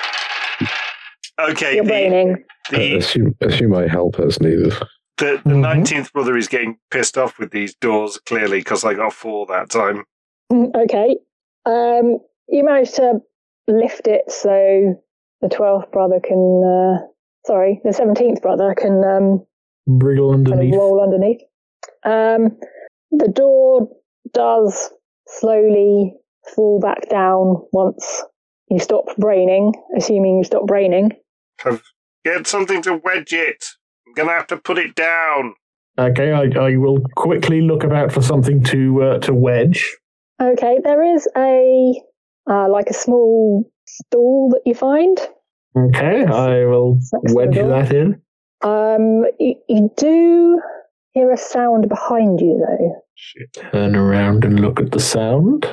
Okay, You're the, braining. Uh, the, assume, assume I help as needed. the, the Mhm. nineteenth brother is getting pissed off with these doors, clearly, because I got four that time. Okay, um, you managed to lift it so the twelfth brother can, uh, sorry, the seventeenth brother can um, Wriggle kind of underneath. roll underneath. Um, the door does slowly fall back down once you stop braining, assuming you stop braining. Have, get something to wedge it. I'm going to have to put it down. Okay, I, I will quickly look about for something to uh, to wedge. Okay, there is a uh, like a small stool that you find. Okay, I will Next to the wedge door. that in. Um, you, you do hear a sound behind you though. Shit. Turn around and look at the sound.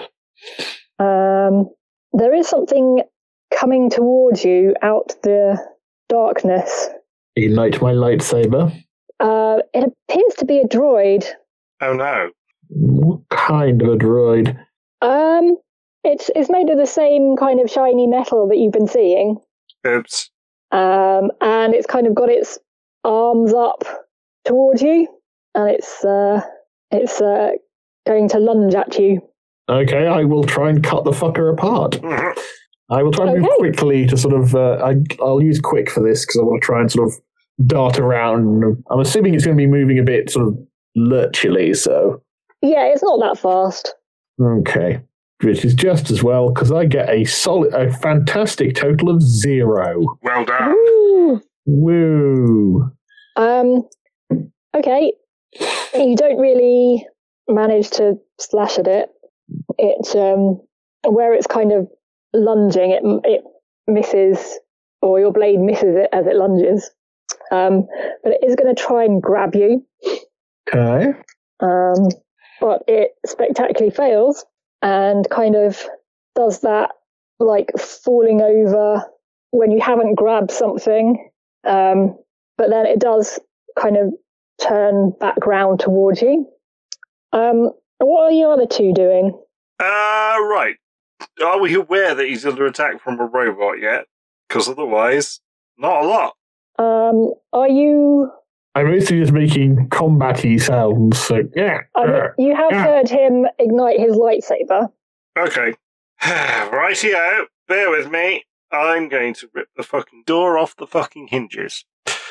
Um, there is something coming towards you out the darkness. Ignite my lightsaber. Uh, it appears to be a droid. Oh no. What kind of a droid? Um, it's it's made of the same kind of shiny metal that you've been seeing. Oops. Um, and it's kind of got its arms up towards you, and it's uh, it's uh, going to lunge at you. Okay, I will try and cut the fucker apart. I will try and move Okay. quickly to sort of. Uh, I, I'll use quick for this because I want to try and sort of dart around. I'm assuming it's going to be moving a bit sort of lurchily, so. Yeah, it's not that fast. Okay. Which is just as well because I get a solid, a fantastic total of zero. Well done. Woo! Woo! Um, okay, you don't really manage to slash at it. It um, where it's kind of lunging, it it misses, or your blade misses it as it lunges. Um, but it is going to try and grab you. Okay. Um, but it spectacularly fails and kind of does that, like falling over when you haven't grabbed something. Um, but then it does kind of turn back round towards you. Um, what are you other two doing? Uh, right. Are we aware that he's under attack from a robot yet? Because otherwise, not a lot. Um, are you... I'm mostly just making combat-y sounds, so yeah. I mean, you have yeah. heard him ignite his lightsaber. Okay. Rightio, bear with me. I'm going to rip the fucking door off the fucking hinges.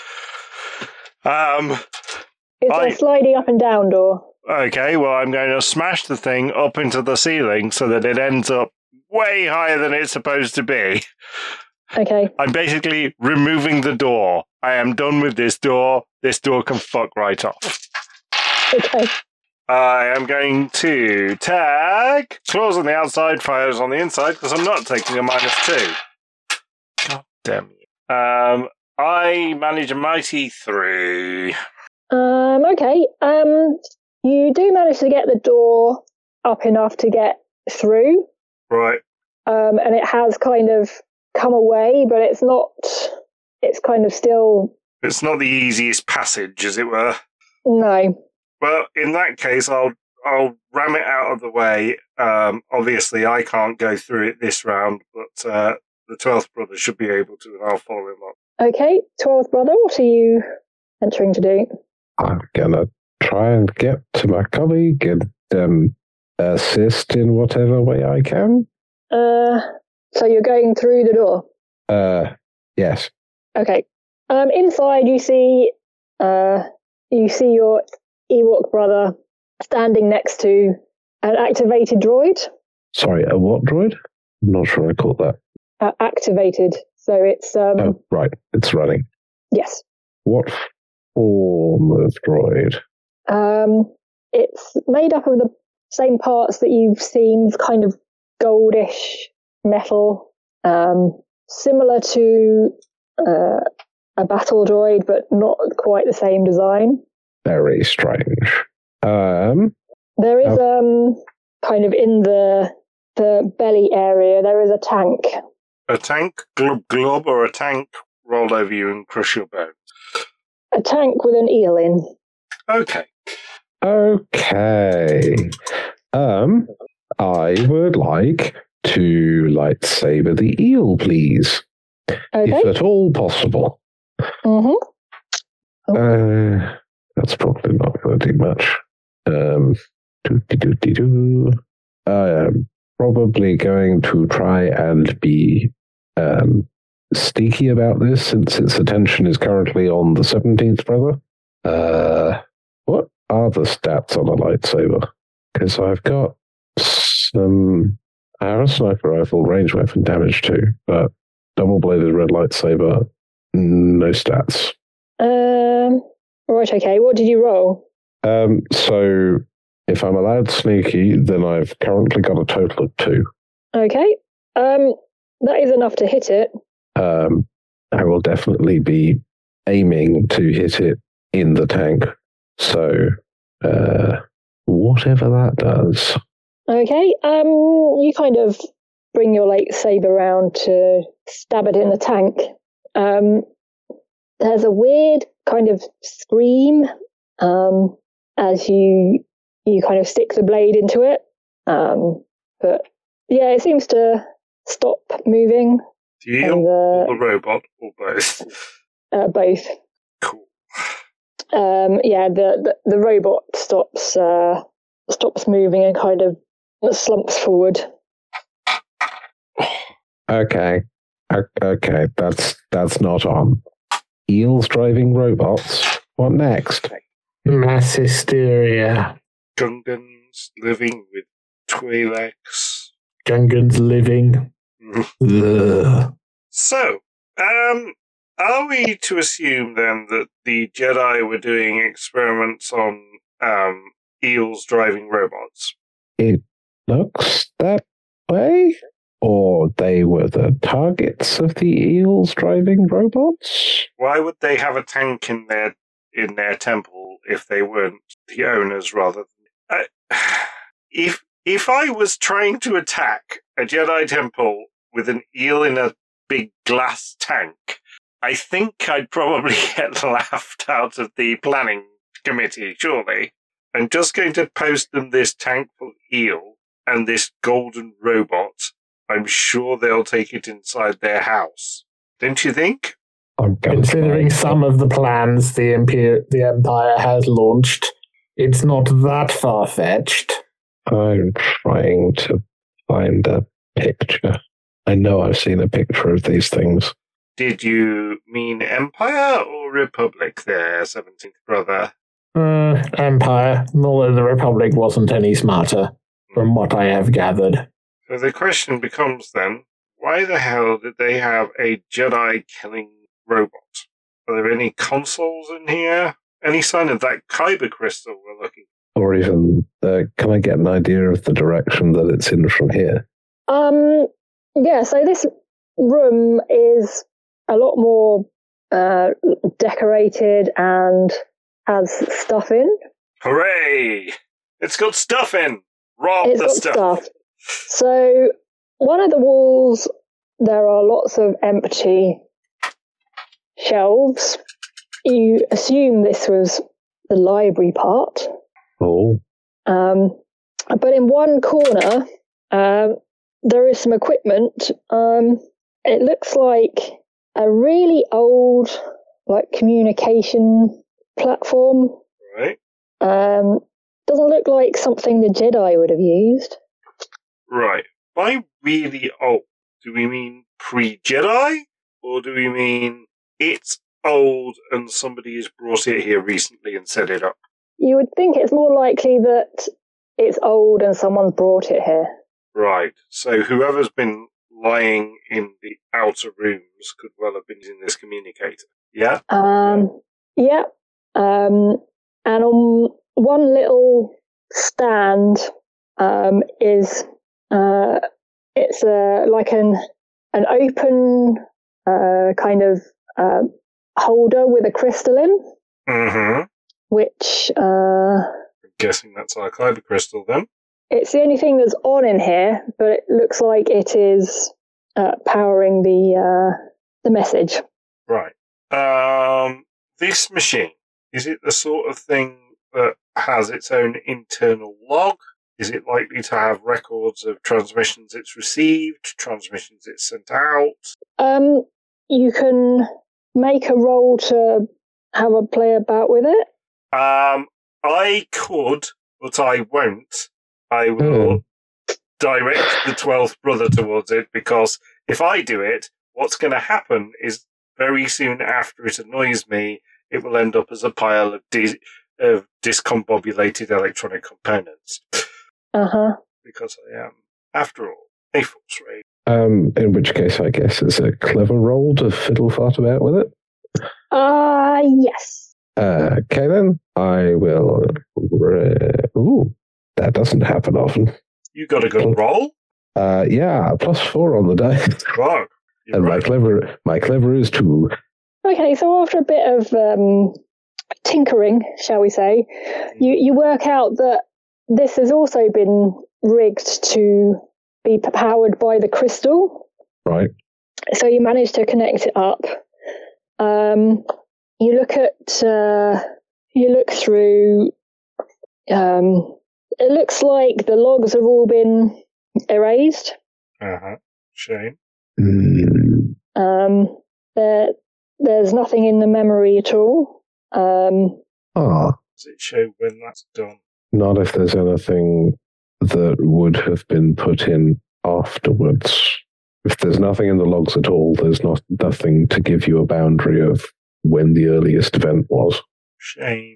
Um, It's I, a sliding up and down door. Okay, well, I'm going to smash the thing up into the ceiling so that it ends up way higher than it's supposed to be. Okay. I'm basically removing the door. I am done with this door. This door can fuck right off. Okay. I am going to tag claws on the outside, fires on the inside, because I'm not taking a minus two. God damn you. Um, I manage a mighty three. Um, okay. Um, you do manage to get the door up enough to get through. Right. Um, and it has kind of come away, but it's not, it's kind of still... It's not the easiest passage, as it were. No. Well, in that case, I'll I'll ram it out of the way. Um, obviously, I can't go through it this round, but uh, the twelfth brother should be able to, and I'll follow him up. Okay, twelfth brother, what are you entering to do? I'm gonna try and get to my colleague and um, assist in whatever way I can. Uh, so you're going through the door? Uh, yes. Okay. Um, inside you see, uh, you see your Ewok brother standing next to an activated droid. Sorry, a what droid? I'm not sure I caught that. Uh, activated. So it's... Um, oh, right. It's running. Yes. What form of droid? Um, it's made up of the same parts that you've seen, kind of goldish metal, um, similar to uh, a battle droid, but not quite the same design. Very strange. Um, there is oh. um kind of in the the belly area. There is a tank. A tank, glub glub, or a tank roll over you and crush your bones. A tank with an eel in. Okay. Okay. Um, I would like to lightsaber the eel, please. Okay. If at all possible. Mm-hmm. Oh. Uh, that's probably not going to do much. Um, doo-dee-doo-dee-doo. I am probably going to try and be um, sneaky about this, since its attention is currently on the seventeenth brother. Uh, what are the stats on a lightsaber? Because I've got some arrow sniper rifle range weapon damage too, but double-bladed red lightsaber, no stats. Um. Right. Okay. What did you roll? Um. So, if I'm allowed sneaky, then I've currently got a total of two. Okay. Um. That is enough to hit it. Um. I will definitely be aiming to hit it in the tank. So, uh, whatever that does. Okay. Um. You kind of bring your lightsaber round to stab it in the tank. Um. There's a weird kind of scream um, as you you kind of stick the blade into it. Um, but yeah, it seems to stop moving. The eel and, uh, or the robot, or both? Uh, both. Cool. Um, yeah, the, the, the robot stops uh, stops moving and kind of slumps forward. Okay. Okay, that's that's not on. Eels driving robots. What next? Mass hysteria. Gungans living with Twi'leks. Gungans living. Ugh. So, um, are we to assume then that the Jedi were doing experiments on um, eels driving robots? It looks that way? Or they were the targets of the eels driving robots? Why would they have a tank in their in their temple if they weren't the owners? Rather, than, uh, if if I was trying to attack a Jedi temple with an eel in a big glass tank, I think I'd probably get laughed out of the planning committee. Surely, I'm just going to post them this tank full of eel and this golden robot. I'm sure they'll take it inside their house. Don't you think? I'm Considering some of the plans the, Empire, the Empire has launched, it's not that far-fetched. I'm trying to find a picture. I know I've seen a picture of these things. Did you mean Empire or Republic there, seventeenth brother? Uh, Empire, although the Republic wasn't any smarter, from what I have gathered. So the question becomes then, why the hell did they have a Jedi-killing robot? Are there any consoles in here? Any sign of that kyber crystal we're looking for? Or even, uh, can I get an idea of the direction that it's in from here? Um, yeah, so this room is a lot more uh, decorated and has stuff in. Hooray! It's got stuff in! Rob It's the got stuff! stuff. So, one of the walls, there are lots of empty shelves. You assume this was the library part. Oh. Um, but in one corner, um, there is some equipment. Um, it looks like a really old, like, communication platform. Right. Um, doesn't look like something the Jedi would have used. Right. By really old, do we mean pre-Jedi? Or do we mean it's old and somebody has brought it here recently and set it up? You would think it's more likely that it's old and someone's brought it here. Right. So whoever's been lying in the outer rooms could well have been using this communicator. Yeah? Um, yeah. Um, and on one little stand um, is uh, it's a, like an an open uh, kind of uh, holder with a crystal in, Mm-hmm. which uh, I'm guessing that's our kyber crystal then. it's the only thing that's on in here, but it looks like it is uh, powering the uh, the message. Right. Um, this machine, is it the sort of thing that has its own internal log? Is it likely to have records of transmissions it's received, transmissions it's sent out? Um, you can make a roll to have a play about with it. Um, I could, but I won't. I will Hmm. direct the twelfth brother towards it, because if I do it, what's going to happen is very soon after it annoys me, it will end up as a pile of, dis- of discombobulated electronic components. Uh huh. Because I am, after all, a Force Ranger. Um, in which case, I guess it's a clever roll to fiddle fart about with it. Ah, uh, yes. Uh, okay, then. I will... Uh, ooh, that doesn't happen often. You got a good roll? Uh, yeah, plus four on the dice. Wow. You're And my right. clever, my clever is two. Okay, so after a bit of um, tinkering, shall we say, you, you work out that this has also been rigged to be powered by the crystal. Right. So you manage to connect it up. Um, you look at, uh, you look through, um, it looks like the logs have all been erased. Uh-huh. Shame. Mm, Um, there, there's nothing in the memory at all. Um, ah, Does it show when that's done? not if there's anything that would have been put in afterwards. If there's nothing in the logs at all, there's not nothing to give you a boundary of when the earliest event was. Shame.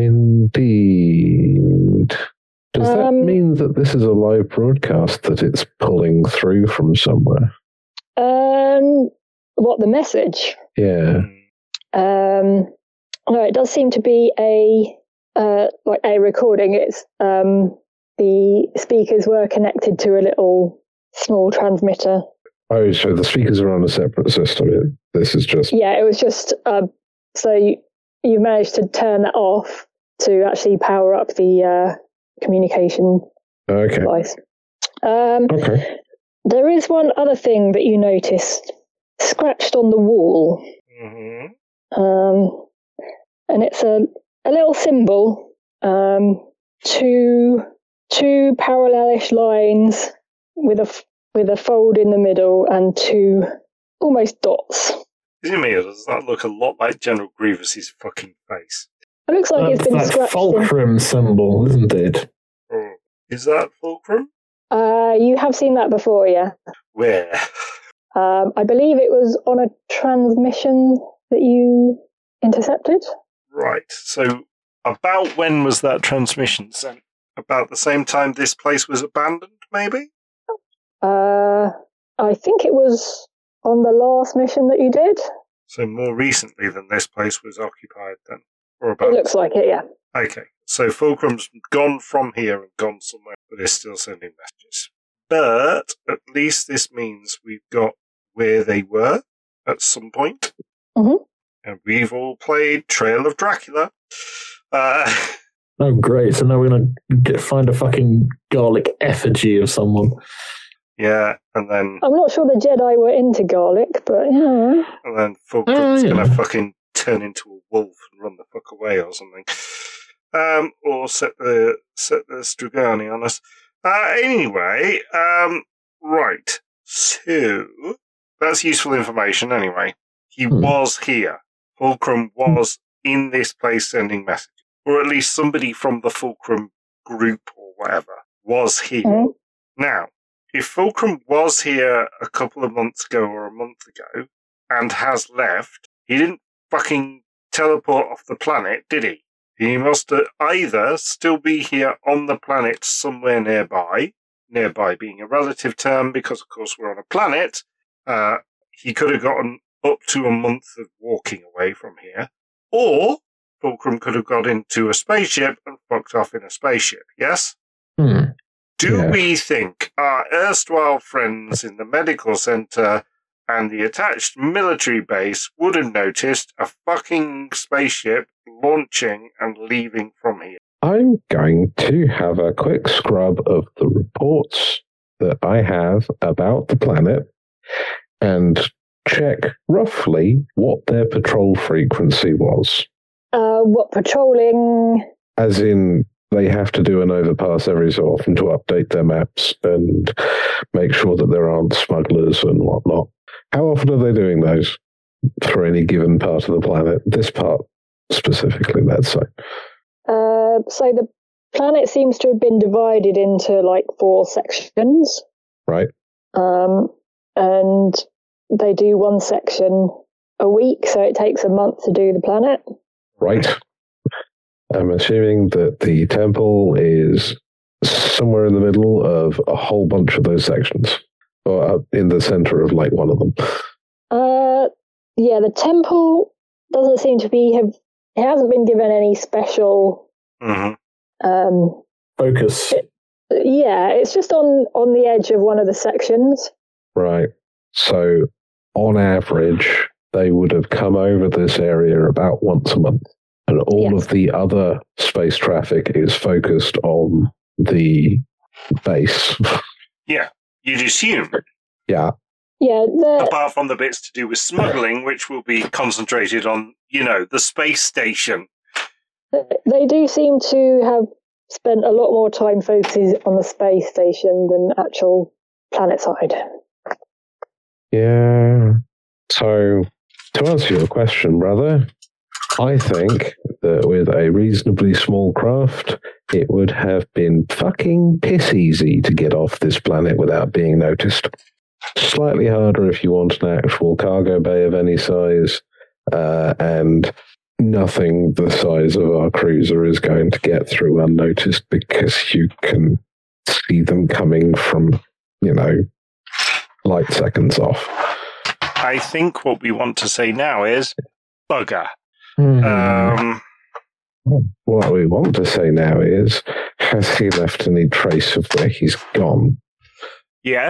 Indeed. Does that Um, mean that this is a live broadcast that it's pulling through from somewhere? um, what, the message? Yeah. Hmm. Um, no, it does seem to be a uh, like a recording. It's um, the speakers were connected to a little small transmitter. Oh, so the speakers are on a separate system. This is just... Yeah, it was just... Uh, so you, you managed to turn that off to actually power up the uh, communication Okay. device. Um, Okay. There is one other thing that you noticed scratched on the wall. Mm-hmm. Um, and it's a, a little symbol, um, two, two parallelish lines with a, with a fold in the middle and two almost dots. Is it me, or does that look a lot like General Grievous's fucking face? It looks like That's it's been that scratched in. fulcrum symbol, isn't it? Oh, is that fulcrum? Uh, you have seen that before, yeah. Where? Um, I believe it was on a transmission that you intercepted. Right. So, about when was that transmission sent? About the same time this place was abandoned, maybe? Uh, I think it was on the last mission that you did. So more recently than this place was occupied then? Or It about... looks like it, yeah. Okay. So Fulcrum's gone from here and gone somewhere, but is still sending messages. But at least this means we've got where they were at some point. Mm-hmm. And we've all played Trail of Dracula. Uh, Oh, great. So now we're going to get, find a fucking garlic effigy of someone. yeah, and then I'm not sure the Jedi were into garlic, but yeah. and then Fulcrum's Oh, yeah. going to fucking turn into a wolf and run the fuck away or something. Um, or set the set the Strugani on us. Uh, anyway, um, right. So that's useful information. Anyway, he Hmm. was here. Fulcrum was in this place sending messages, or at least somebody from the Fulcrum group or whatever was here. Mhm. Now, if Fulcrum was here a couple of months ago or a month ago and has left, he didn't fucking teleport off the planet, did he? He must either still be here on the planet somewhere nearby, nearby being a relative term because, of course, we're on a planet. Uh, he could have gotten up to a month of walking away from here. Or Fulcrum could have got into a spaceship and fucked off in a spaceship, yes? Hmm. Do Yeah. we think our erstwhile friends in the medical centre and the attached military base would have noticed a fucking spaceship launching and leaving from here? I'm going to have a quick scrub of the reports that I have about the planet and check roughly what their patrol frequency was. Uh, what patrolling? As in, they have to do an overpass every so often to update their maps and make sure that there aren't smugglers and whatnot. How often are they doing those for any given part of the planet? This part specifically, let's say. Uh, so the planet seems to have been divided into like four sections. Right. Um, and they do one section a week, so it takes a month to do the planet. Right. I'm assuming that the temple is somewhere in the middle of a whole bunch of those sections, or in the center of like one of them. Uh, yeah, the temple doesn't seem to be have. It hasn't been given any special. Mm-hmm. Um, Focus. yeah, it's just on on the edge of one of the sections. Right. So, on average, they would have come over this area about once a month. And all Yes. of the other space traffic is focused on the base. Yeah, you'd assume. Yeah. Yeah, the, Apart from the bits to do with smuggling, which will be concentrated on, you know, the space station. they do seem to have spent a lot more time focusing on the space station than actual planet side. Yeah. So, to answer your question, brother, I think that with a reasonably small craft, it would have been fucking piss easy to get off this planet without being noticed. Slightly harder if you want an actual cargo bay of any size, uh, and nothing the size of our cruiser is going to get through unnoticed because you can see them coming from, you know, light seconds off. I think what we want to say now is bugger. Hmm. Um, What we want to say now is, has he left any trace of where he's gone? yes,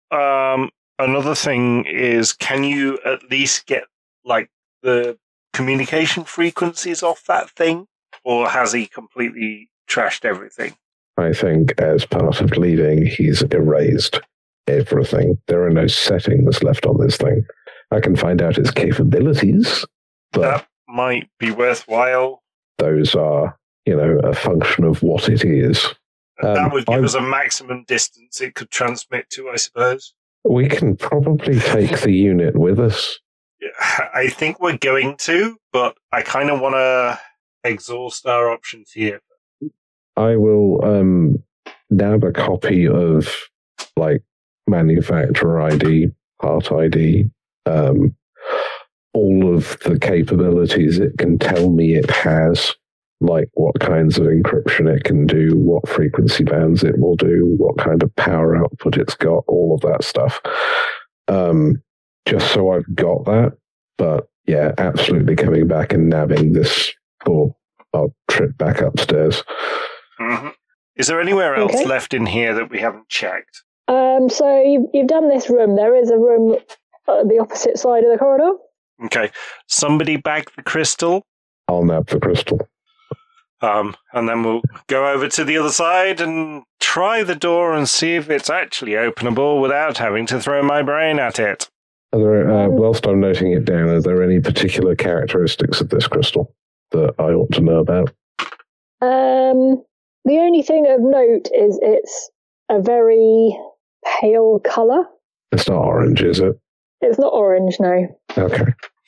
um, another thing is, can you at least get like the communication frequencies off that thing, or has he completely trashed everything? I think as part of leaving, he's erased everything. There are no settings left on this thing. I can find out its capabilities, but that might be worthwhile. Those are, you know, a function of what it is. Um, that would give I, us a maximum distance it could transmit to, I suppose. We can probably take the unit with us. I think we're going to, but I kind of want to exhaust our options here. I will um, nab a copy of, like, manufacturer I D, part I D, um, all of the capabilities it can tell me it has, like what kinds of encryption it can do, what frequency bands it will do, what kind of power output it's got, all of that stuff. Um, just so I've got that. But yeah, absolutely coming back and nabbing this for our trip back upstairs. Mm-hmm. Is there anywhere else Okay. left in here that we haven't checked? Um, so you've, you've done this room. There is a room at the opposite side of the corridor. Okay. Somebody bag the crystal, I'll nab the crystal. um, and then we'll go over to the other side and try the door and see if it's actually openable without having to throw my brain at it. Are there, uh, whilst I'm noting it down, are there any particular characteristics of this crystal that I ought to know about? Um, the only thing of note is it's a very pale colour. It's not orange, is it? It's not orange, no. Okay.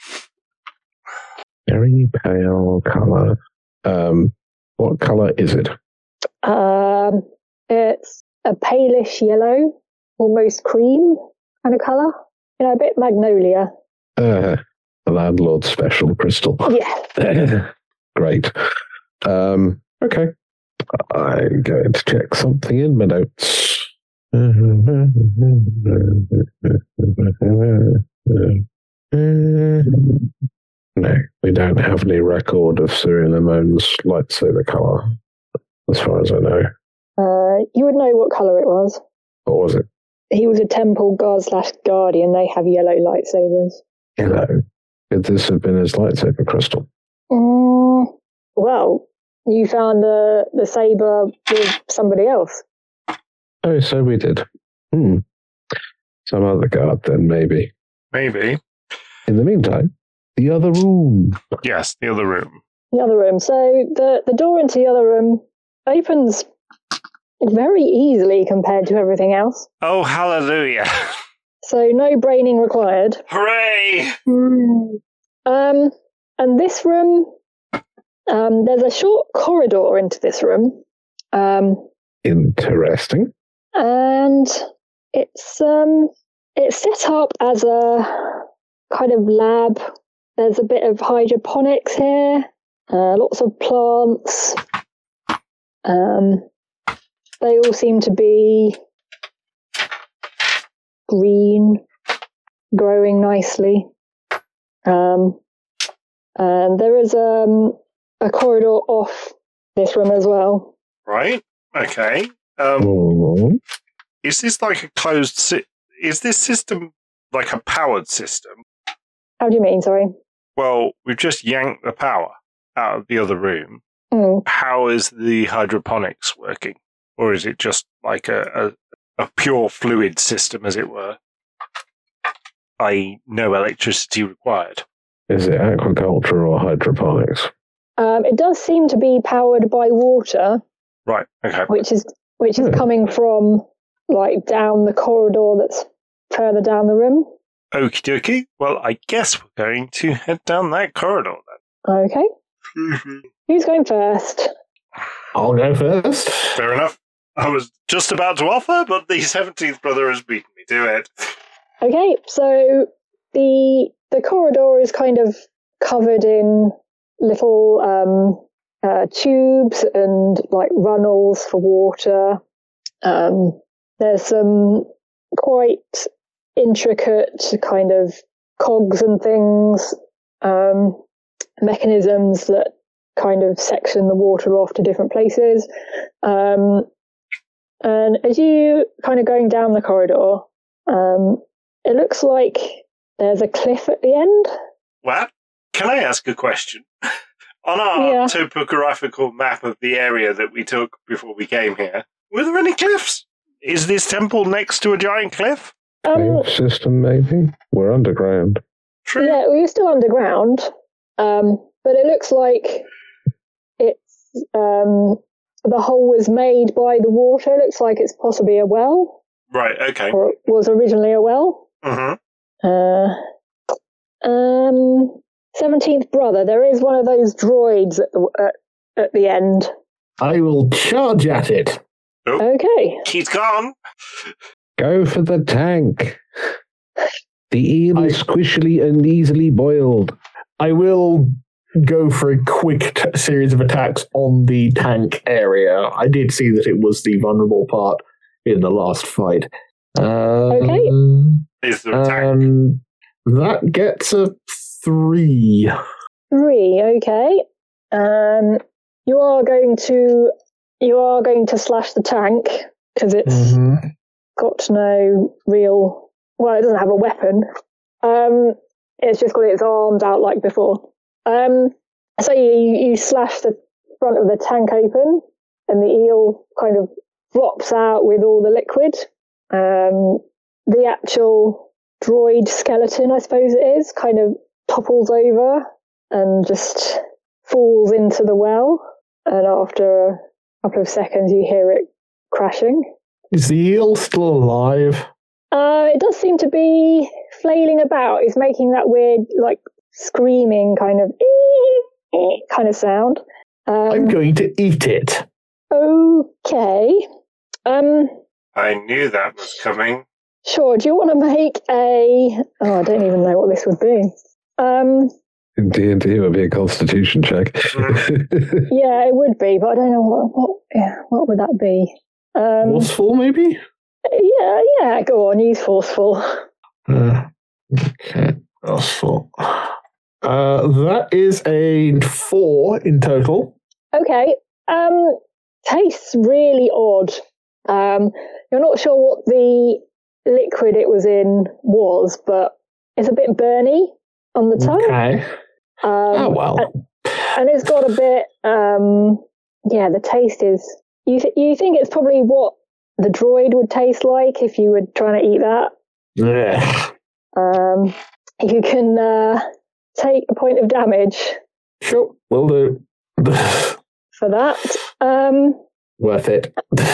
Very pale colour. Um, what colour is it? Um, it's a palish yellow, almost cream kind of colour. You know, a bit magnolia. Uh, the landlord's special crystal. Yeah. Great. Um, okay. I'm going to check something in my notes. No, we don't have any record of Cyril Lemone's lightsaber colour, as far as I know. Uh, you would know what colour it was. What was it? He was a temple guard slash guardian. They have yellow lightsabers. Yellow. Could this have been his lightsaber crystal? Mm, well, you found the, the saber with somebody else. Oh, so we did. Hmm. Some other guard then, maybe. Maybe. In the meantime, the other room. Yes, the other room. The other room. So the, the door into the other room opens very easily compared to everything else. Oh, hallelujah. So no braining required. Hooray! Um, and this room, um, there's a short corridor into this room. Um, Interesting. and it's um, it's set up as a kind of lab. There's a bit of hydroponics here, uh, lots of plants. Um, they all seem to be green, growing nicely. Um, and there is um, a corridor off this room as well. Right. Okay. Um, Oh. is this like a closed... Si- is this system like a powered system? How do you mean, sorry? Well, we've just yanked the power out of the other room. Mm. How is the hydroponics working? Or is it just like a, a, a pure fluid system, as it were? that is, no electricity required. Is it aquaculture or hydroponics? Um, it does seem to be powered by water, Right, okay. which is which is Hmm. coming from like down the corridor that's further down the room. Okie dokie. Well, I guess we're going to head down that corridor Okay. then. Who's going first? I'll go first. Fair enough. I was just about to offer, but the seventeenth brother has beaten me to it. Okay, so the the corridor is kind of covered in little um, uh, tubes and like runnels for water. Um, there's some quite intricate kind of cogs and things, um, mechanisms that kind of section the water off to different places. Um, and as you kind of going down the corridor, Um, it looks like there's a cliff at the end. What? Can I ask a question? On our Yeah. topographical map of the area that we took before we came here, were there any cliffs? Is this temple next to a giant cliff? Um, Cave system, maybe? We're underground. True. yeah, we're still underground, um, but it looks like it's um, the hole was made by the water. It looks like it's possibly a well, Right, okay. or it was originally a well. Mm-hmm. Uh, um, seventeenth brother. There is one of those droids at the at, at the end. I will charge at it. Okay. He's gone. Go for the tank. The eel I- is squishily and easily boiled. I will go for a quick t- series of attacks on the tank area. I did see that it was the vulnerable part in the last fight. Um, Okay. Is there a tank? Um, that gets a three. Three. Okay. Um, you are going to you are going to slash the tank because it's Mhm. got no real. Well, it doesn't have a weapon. Um, it's just got its arms out like before. Um, so you you slash the front of the tank open, and the eel kind of flops out with all the liquid. Um, the actual droid skeleton, I suppose it is, kind of topples over and just falls into the well. And after a couple of seconds, you hear it crashing. Is the eel still alive? Uh, it does seem to be flailing about. It's making that weird, like, screaming kind of kind of sound. Um, I'm going to eat it. okay. Um, I knew that was coming. sure. Do you want to make a? Oh, I don't even know what this would be. Um, In D and D, it would be a constitution check. yeah, it would be, but I don't know what. What? Yeah, what would that be? Um, Forceful, maybe? yeah, yeah. Go on, use forceful. Uh, okay, forceful. Uh, that is a four in total. Okay. Um, tastes really odd. Um, you're not sure what the liquid it was in was, but it's a bit burny on the tongue. Okay. Um, Oh, well. and, and it's got a bit. Um, yeah, the taste is. You th- you think it's probably what the droid would taste like if you were trying to eat that. Yeah. Um, you can uh, take a point of damage Sure, will do. for that. Um, Worth it.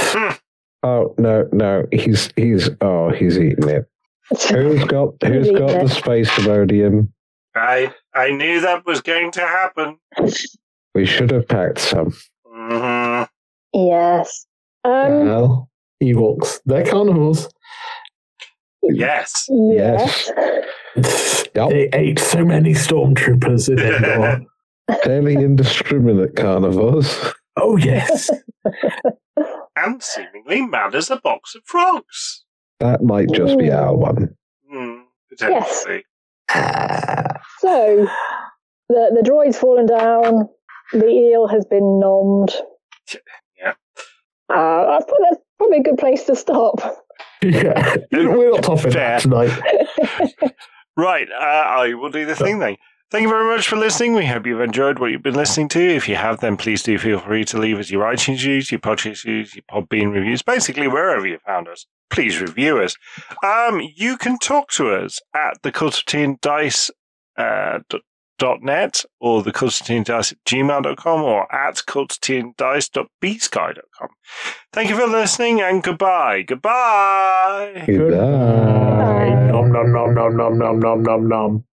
Oh no, no, he's he's oh he's eating it. Who's got who's He's got eating the it. space Imodium? I I knew that was going to happen. We should have packed some. hmm Yes. Um, Well, Ewoks, they're carnivores. Yes. yes. Yep. They ate so many stormtroopers in Endor. Fairly indiscriminate carnivores. Oh, yes. And seemingly mad as a box of frogs. That might just be our one. Hmm, potentially. So the the droid's fallen down. The eel has been nommed. Yeah. Uh, I thought that's probably a good place to stop. Yeah. We're not topping Fair. that tonight. Right, uh, I will do the thing then. Thank you very much for listening. We hope you've enjoyed what you've been listening to. If you have, then please do feel free to leave us your iTunes reviews, your podcast reviews, your Podbean reviews, basically wherever you found us. Please review us. Um, you can talk to us at the Cult of Tea and Dice uh, dot, dot net or the Cult of Tea and Dice at gmail dot com or at cult of tea and dice dot b sky dot com. Thank you for listening and goodbye. Goodbye. Goodbye. Nom nom nom nom nom nom nom nom nom.